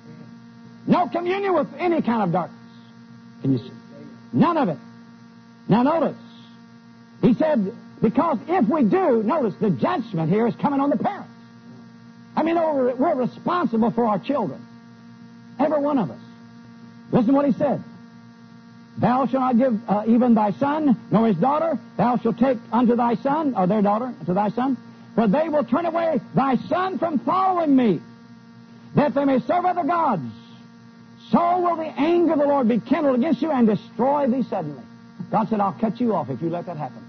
No communion with any kind of darkness. Can you see? None of it. Now notice, he said, because if we do, notice the judgment here is coming on the parents. I mean, we're, we're responsible for our children. Every one of us. Listen to what he said. Thou shalt not give uh, even thy son, nor his daughter. Thou shalt take unto thy son, or their daughter, to thy son. For they will turn away thy son from following me, that they may serve other gods. So will the anger of the Lord be kindled against you and destroy thee suddenly. God said, I'll cut you off if you let that happen.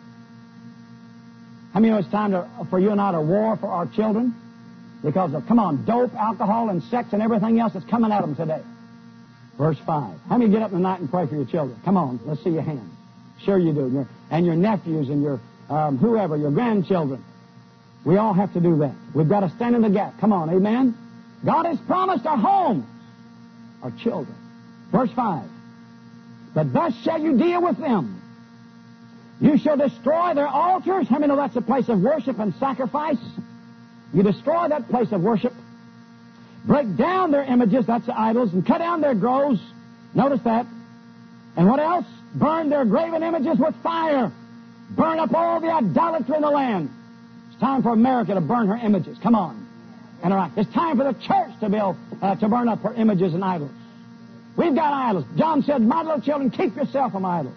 How many know it's time to, for you and I to war for our children? Because of, come on, dope, alcohol, and sex and everything else that's coming at them today. Verse five. How many get up in the night and pray for your children? Come on, let's see your hands. Sure you do. Your, and your nephews and your um, whoever, your grandchildren. We all have to do that. We've got to stand in the gap. Come on, amen? God has promised our homes, our children. Verse five. But thus shall you deal with them. You shall destroy their altars. How many know that's a place of worship and sacrifice? You destroy that place of worship. Break down their images, that's the idols, and cut down their groves. Notice that. And what else? Burn their graven images with fire. Burn up all the idolatry in the land. It's time for America to burn her images. Come on. And all right, it's time for the church to build, uh, to burn up her images and idols. We've got idols. John said, my little children, keep yourself from idols.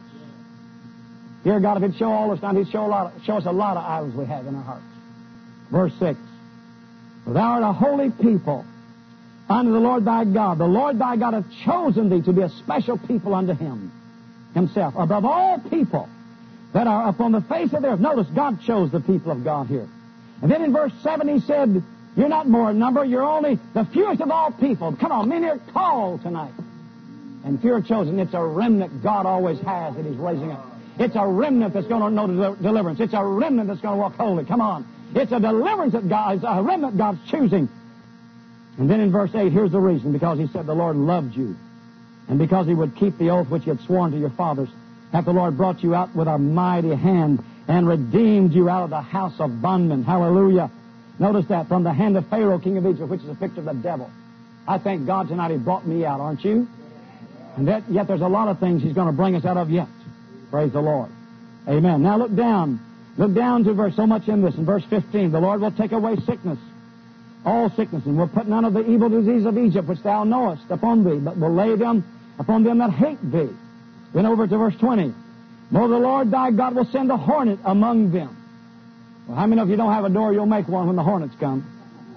Dear God, if He'd show all this now, He'd show, a lot of, show us a lot of idols we have in our hearts. Verse six. For thou art a holy people unto the Lord thy God. The Lord thy God hath chosen thee to be a special people unto Him, Himself, above all people that are upon the face of the earth. Notice, God chose the people of God here. And then in verse seven He said, you're not more in number, you're only the fewest of all people. Come on, many are called tonight. And few are chosen. It's a remnant God always has that He's raising up. It's a remnant that's going to know del- deliverance. It's a remnant that's going to walk holy. Come on. It's a deliverance that God, it's a remnant God's choosing. And then in verse eight, here's the reason. Because He said the Lord loved you. And because He would keep the oath which He had sworn to your fathers, hath the Lord brought you out with a mighty hand and redeemed you out of the house of bondmen. Hallelujah. Notice that, from the hand of Pharaoh, king of Egypt, which is a picture of the devil. I thank God tonight He brought me out, aren't you? And that, yet there's a lot of things He's going to bring us out of yet. Praise the Lord. Amen. Now look down. Look down to verse, so much in this. In verse fifteen, the Lord will take away sickness, all sickness, and will put none of the evil disease of Egypt, which thou knowest, upon thee, but will lay them upon them that hate thee. Then over to verse twenty. Mo the Lord thy God will send a hornet among them. Well, how many of you don't have a door, you'll make one when the hornets come?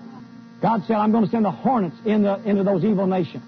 God said, I'm going to send the hornets in the, into those evil nations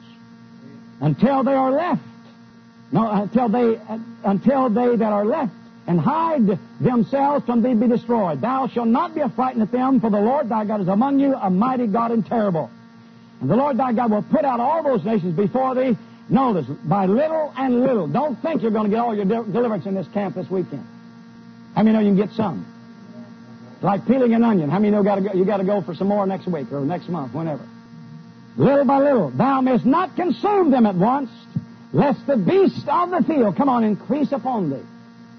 until they are left. No, until they, uh, until they that are left and hide themselves from thee be destroyed. Thou shalt not be affrighted at them, for the Lord thy God is among you, a mighty God and terrible. And the Lord thy God will put out all those nations before thee. Notice, by little and little. Don't think you're going to get all your de- deliverance in this camp this weekend. How many know you can get some? Like peeling an onion. How many know you got to go, you got to go for some more next week or next month, whenever? Little by little. Thou mayest not consume them at once, lest the beast of the field come on increase upon thee.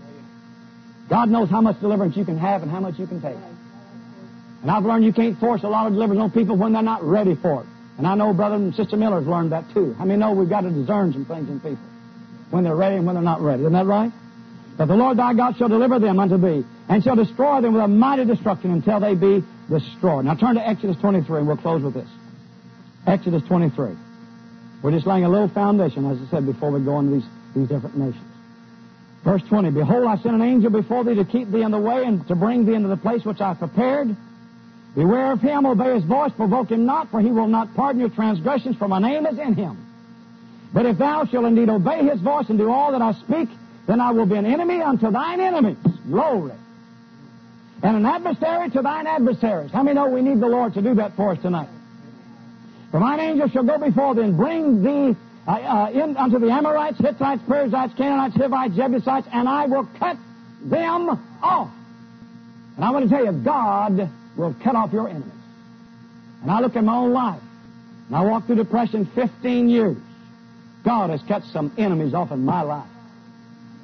God knows how much deliverance you can have and how much you can take. And I've learned you can't force a lot of deliverance on people when they're not ready for it. And I know Brother and Sister Miller's learned that too. How many know we've got to discern some things in people when they're ready and when they're not ready? Isn't that right? But the Lord thy God shall deliver them unto thee, and shall destroy them with a mighty destruction until they be destroyed. Now turn to Exodus twenty-three, and we'll close with this. Exodus twenty-three. We're just laying a little foundation, as I said, before we go into these, these different nations. Verse twenty, Behold, I send an angel before thee to keep thee in the way, and to bring thee into the place which I have prepared. Beware of him, obey his voice, provoke him not, for he will not pardon your transgressions, for my name is in him. But if thou shalt indeed obey his voice and do all that I speak, then I will be an enemy unto thine enemies. Glory. And an adversary to thine adversaries. How many know we need the Lord to do that for us tonight? For mine angel shall go before thee and bring thee uh, uh, in unto the Amorites, Hittites, Perizzites, Canaanites, Hivites, Jebusites, and I will cut them off. And I want to tell you, God will cut off your enemies. And I look at my own life, and I walked through depression fifteen years. God has cut some enemies off in my life.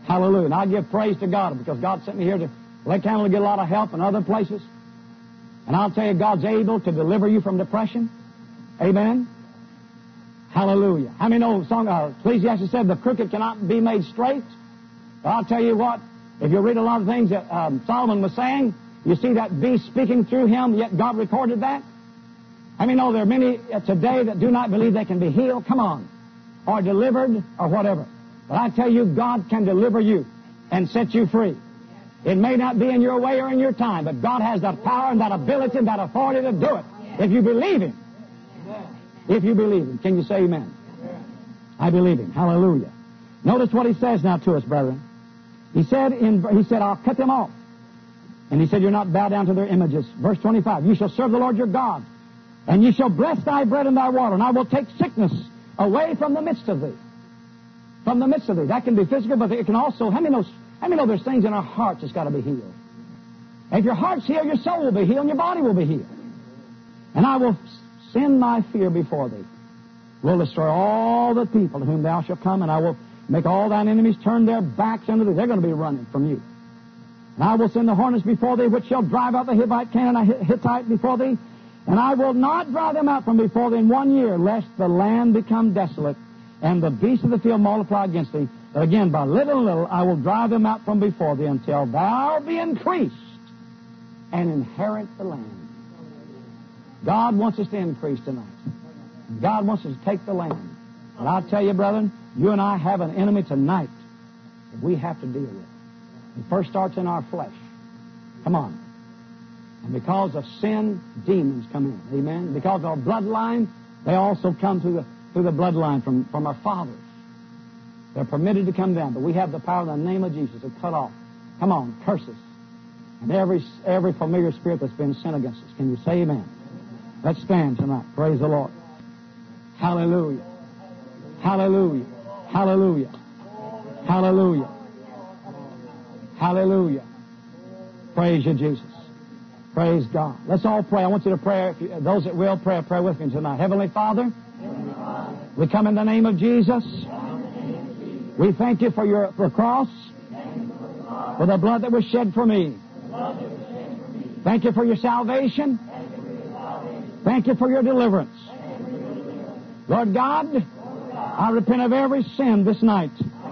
Hallelujah. And I give praise to God because God sent me here to Lake Hamilton to get a lot of help in other places. And I'll tell you, God's able to deliver you from depression. Amen. Hallelujah. How many know song, uh, Ecclesiastes said the crooked cannot be made straight? But I'll tell you what, if you read a lot of things that um, Solomon was saying, you see that beast speaking through him, yet God recorded that. How many know there are many today that do not believe they can be healed? Come on. Or delivered or whatever. But I tell you, God can deliver you and set you free. It may not be in your way or in your time, but God has that power and that ability and that authority to do it. If you believe Him. If you believe Him. Can you say amen? I believe Him. Hallelujah. Notice what He says now to us, brethren. He said, in, he said, I'll cut them off. And He said, you're not bow down to their images. Verse twenty-five, you shall serve the Lord your God, and you shall bless thy bread and thy water, and I will take sickness away from the midst of thee. From the midst of thee. That can be physical, but it can also, how many know, how many know there's things in our hearts that's got to be healed? And if your heart's healed, your soul will be healed, and your body will be healed. And I will send my fear before thee. Will destroy all the people to whom thou shalt come, and I will make all thine enemies turn their backs unto thee. They're going to be running from you. And I will send the hornets before thee, which shall drive out the Hivite, Canaanite, Hittite before thee. And I will not drive them out from before thee in one year, lest the land become desolate, and the beasts of the field multiply against thee. But again, by little and little, I will drive them out from before thee, until thou be increased and inherit the land. God wants us to increase tonight. God wants us to take the land. And I'll tell you, brethren, you and I have an enemy tonight that we have to deal with. It first starts in our flesh. Come on. And because of sin, demons come in. Amen. Because of our bloodline, they also come through the through the bloodline from, from our fathers. They're permitted to come down, but we have the power in the name of Jesus to cut off. Come on, curses. And every every familiar spirit that's been sent against us. Can you say amen? Let's stand tonight. Praise the Lord. Hallelujah. Hallelujah. Hallelujah. Hallelujah. Hallelujah. Praise you, Jesus. Praise God. Let's all pray. I want you to pray. If you, those that will, pray, pray with me tonight. Heavenly Father, we come in the name of Jesus. We thank you for your for cross, for the blood that was shed for me. Thank you for your salvation. Thank you for your deliverance. Lord God, I repent of every sin this night,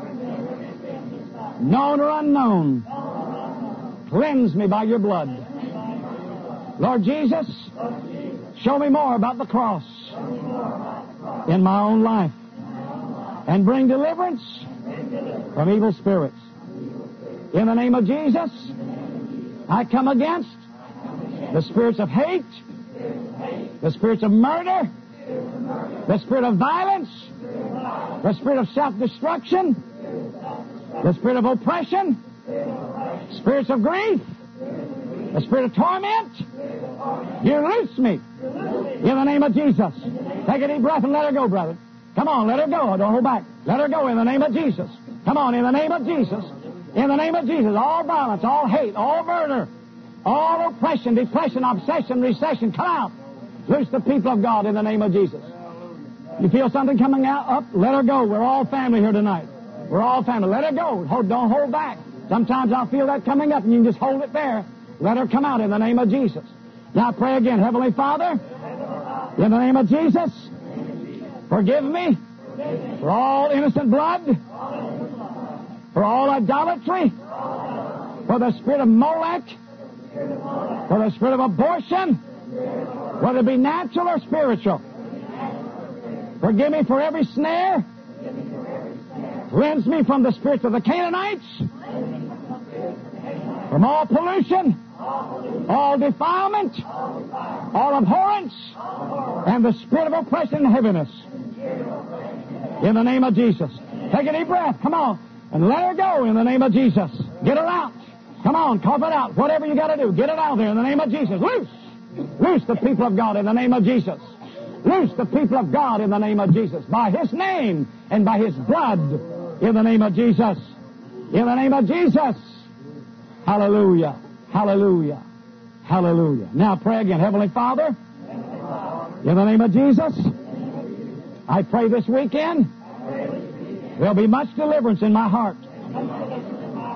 known or unknown. Cleanse me by your blood. Lord Jesus, show me more about the cross in my own life, and bring deliverance from evil spirits. In the name of Jesus, I come against the spirits of hate, the spirits of murder, the spirit of violence, the spirit of self-destruction, the spirit of oppression, spirits of grief, the spirit of torment. You loose me in the name of Jesus. Take a deep breath and let her go, brother. Come on, let her go. Don't hold back. Let her go in the name of Jesus. Come on, in the name of Jesus. In the name of Jesus. All violence, all hate, all murder, all oppression, depression, obsession, recession, come out. Loose the people of God in the name of Jesus. You feel something coming out? Up? Let her go. We're all family here tonight. We're all family. Let her go. Hold, don't hold back. Sometimes I'll feel that coming up, and you can just hold it there. Let her come out in the name of Jesus. Now pray again. Heavenly Father, in the name of Jesus, forgive me for all innocent blood, for all idolatry, for the spirit of Molech, for the spirit of abortion, whether it be natural or spiritual. Forgive me for every snare. Cleanse me from the spirits of the Canaanites, from all pollution, all defilement, all abhorrence, and the spirit of oppression and heaviness. In the name of Jesus. Take a deep breath. Come on. And let her go in the name of Jesus. Get her out. Come on, cough it out. Whatever you got to do, get it out there in the name of Jesus. Loose. Loose the people of God in the name of Jesus. Loose the people of God in the name of Jesus. By His name and by His blood in the name of Jesus. In the name of Jesus. Hallelujah. Hallelujah. Hallelujah. Now pray again. Heavenly Father, in the name of Jesus, I pray this weekend there'll be much deliverance in my heart.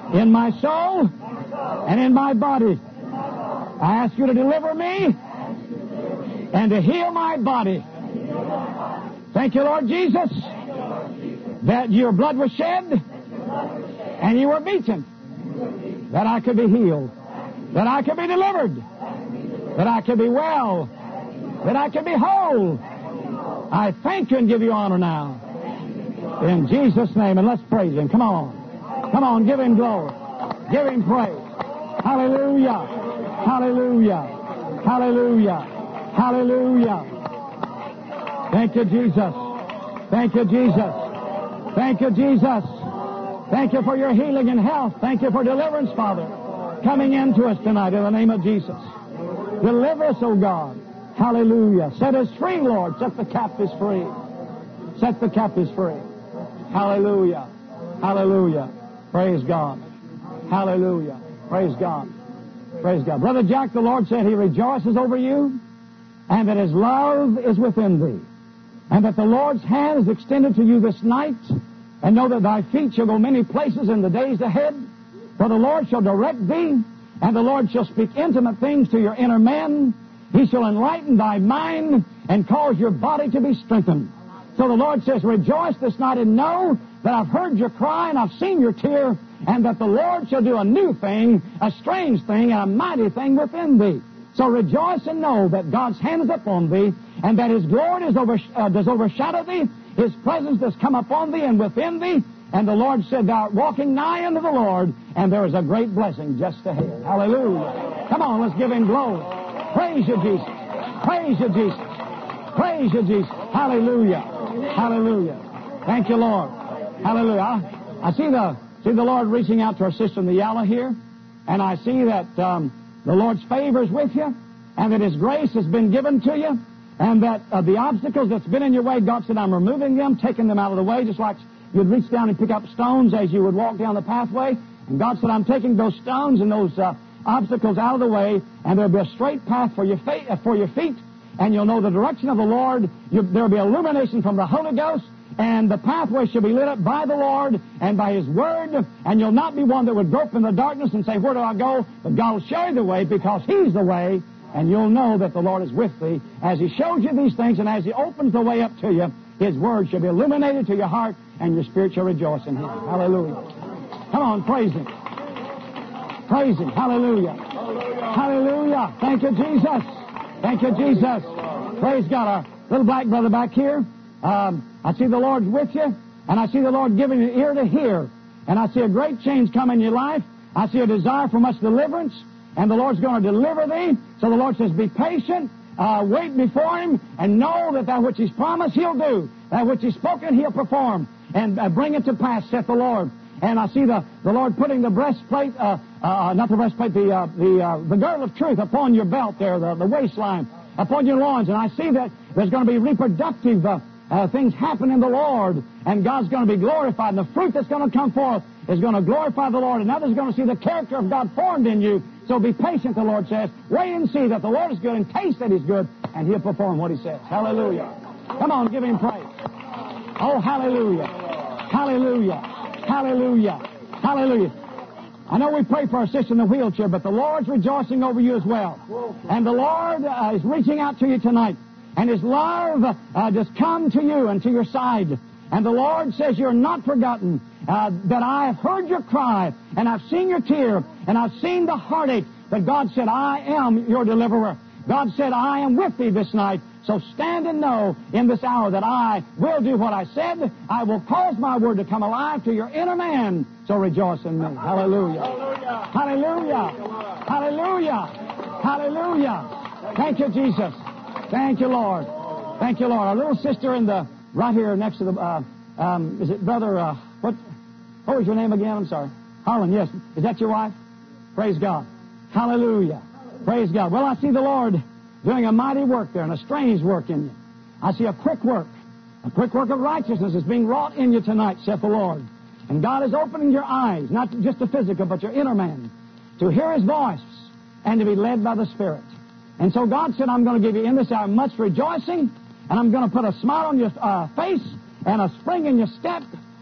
in my soul and in my body. I ask you to deliver me and to heal my body. Thank you, Lord Jesus, that your blood was shed and you were beaten, that I could be healed, that I could be delivered, that I could be well, that I could be whole. I thank you and give you honor now. In Jesus' name, and let's praise Him. Come on. Come on, give Him glory. Give Him praise. Hallelujah. Hallelujah. Hallelujah. Hallelujah. Thank you, Jesus. Thank you, Jesus. Thank you, Jesus. Thank you for your healing and health. Thank you for deliverance, Father, coming into us tonight in the name of Jesus. Deliver us, O God. Hallelujah. Set us free, Lord. Set the captives free. Set the captives free. Hallelujah. Hallelujah. Praise God. Hallelujah. Praise God. Praise God. Brother Jack, the Lord said He rejoices over you and that His love is within thee, and that the Lord's hand is extended to you this night, and know that thy feet shall go many places in the days ahead, for the Lord shall direct thee, and the Lord shall speak intimate things to your inner man. He shall enlighten thy mind and cause your body to be strengthened. So the Lord says, rejoice this night and know that I've heard your cry and I've seen your tear, and that the Lord shall do a new thing, a strange thing, and a mighty thing within thee. So rejoice and know that God's hand is upon thee, and that His glory does, over, uh, does overshadow thee. His presence does come upon thee and within thee. And the Lord said, thou art walking nigh unto the Lord, and there is a great blessing just ahead. Hallelujah. Come on, let's give Him glory. Praise you, Jesus. Praise you, Jesus. Praise you, Jesus. Hallelujah. Hallelujah. Thank you, Lord. Hallelujah. I, I see the see the Lord reaching out to our sister in the yellow here, and I see that um, the Lord's favor is with you, and that His grace has been given to you, and that uh, the obstacles that's been in your way, God said, I'm removing them, taking them out of the way, just like you'd reach down and pick up stones as you would walk down the pathway. And God said, I'm taking those stones and those uh, obstacles out of the way, and there'll be a straight path for your, fa- uh, for your feet, and you'll know the direction of the Lord. You, there'll be illumination from the Holy Ghost, and the pathway shall be lit up by the Lord and by His Word, and you'll not be one that would grope in the darkness and say, where do I go? But God will show you the way, because He's the way, and you'll know that the Lord is with thee as He shows you these things, and as He opens the way up to you, His Word shall be illuminated to your heart, and your spirit shall rejoice in Him. Hallelujah. Come on, praise Him. Praise Him. Hallelujah. Hallelujah. Thank you, Jesus. Thank you, Jesus. Praise God. Our little black brother back here, um, I see the Lord's with you, and I see the Lord giving you ear to hear, and I see a great change come in your life. I see a desire for much deliverance, and the Lord's going to deliver thee. So the Lord says, be patient, uh, wait before Him, and know that that which He's promised He'll do, that which He's spoken He'll perform, and uh, bring it to pass, saith the Lord. And I see the, the Lord putting the breastplate, uh, uh, not the breastplate, the uh, the uh, the girdle of truth upon your belt there, the, the waistline, upon your loins. And I see that there's going to be reproductive uh, uh, things happen in the Lord, and God's going to be glorified. And the fruit that's going to come forth is going to glorify the Lord, and others are going to see the character of God formed in you. So be patient, the Lord says. Wait and see that the Lord is good, and taste that He's good, and He'll perform what He says. Hallelujah. Come on, give Him praise. Oh, hallelujah. Hallelujah. Hallelujah. Hallelujah. I know we pray for our sister in the wheelchair, but the Lord's rejoicing over you as well. And the Lord uh, is reaching out to you tonight. And His love uh, just come to you and to your side. And the Lord says, you're not forgotten, uh, that I have heard your cry, and I've seen your tear, and I've seen the heartache. But God said, I am your deliverer. God said, I am with thee this night. So stand and know in this hour that I will do what I said. I will cause my word to come alive to your inner man. So rejoice in me. Hallelujah. Hallelujah. Hallelujah. Hallelujah. Thank you, Jesus. Thank you, Lord. Thank you, Lord. Our little sister in the right here next to the, uh, um, is it Brother, uh, what, what was your name again? I'm sorry. Harlan, yes. Is that your wife? Praise God. Hallelujah. Praise God. Well, I see the Lord doing a mighty work there and a strange work in you. I see a quick work. A quick work of righteousness is being wrought in you tonight, saith the Lord. And God is opening your eyes, not just the physical, but your inner man, to hear His voice and to be led by the Spirit. And so God said, I'm going to give you in this hour much rejoicing, and I'm going to put a smile on your uh, face and a spring in your step,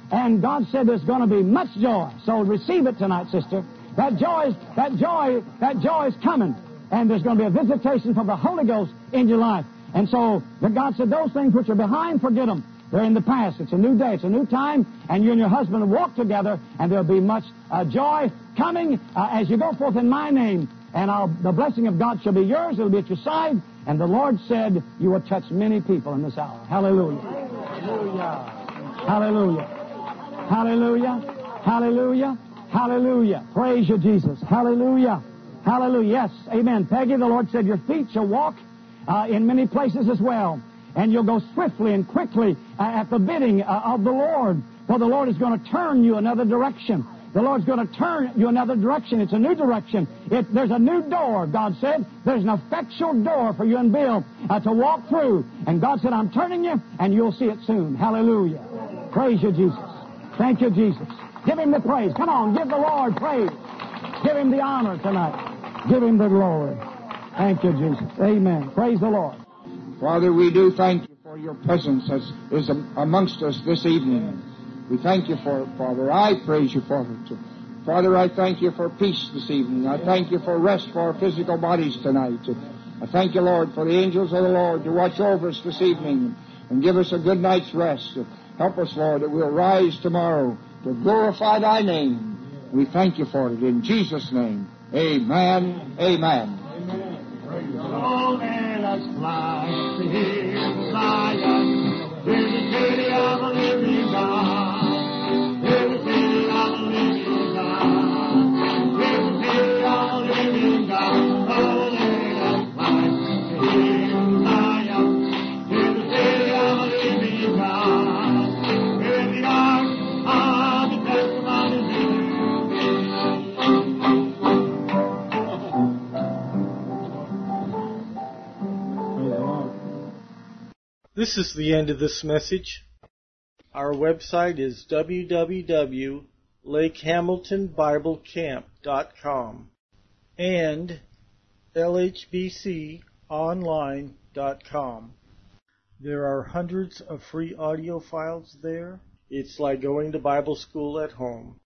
And God said there's going to be much joy. So receive it tonight, sister. That joy is, that joy, that joy is coming. And there's going to be a visitation from the Holy Ghost in your life. And so but God said those things which are behind, forget them. They're in the past. It's a new day. It's a new time. And you and your husband will walk together, and there'll be much uh, joy coming uh, as you go forth in my name. And I'll, the blessing of God shall be yours. It'll be at your side. And the Lord said you will touch many people in this hour. Hallelujah. Hallelujah. Hallelujah. Hallelujah. Hallelujah. Hallelujah. Praise you, Jesus. Hallelujah. Hallelujah. Yes. Amen. Peggy, the Lord said your feet shall walk uh, in many places as well. And you'll go swiftly and quickly uh, at the bidding uh, of the Lord. For the Lord is going to turn you another direction. The Lord's going to turn you another direction. It's a new direction. It, there's a new door, God said. There's an effectual door for you and Bill uh, to walk through. And God said, I'm turning you, and you'll see it soon. Hallelujah. Praise you, Jesus. Thank you, Jesus. Give Him the praise. Come on, give the Lord praise. Give Him the honor tonight. Give Him the glory. Thank you, Jesus. Amen. Praise the Lord. Father, we do thank you for your presence as is amongst us this evening. We thank you for it, Father. I praise you for it. Father, I thank you for peace this evening. I thank you for rest for our physical bodies tonight. I thank you, Lord, for the angels of the Lord to watch over us this evening and give us a good night's rest. Help us, Lord, that we'll rise tomorrow to glorify thy name. We thank you for it in Jesus' name. Amen. Amen. Oh, let us fly to the hills of Zion, to the city of the living God, to the city of the living God, to the city of the living God. Oh, let us fly to the hills of Zion, to the city of the living God, where the ark of the testimony is. This is the end of this message. Our website is w w w dot lake hamilton bible camp dot com and l h b c online dot com. There are hundreds of free audio files there. It's like going to Bible school at home.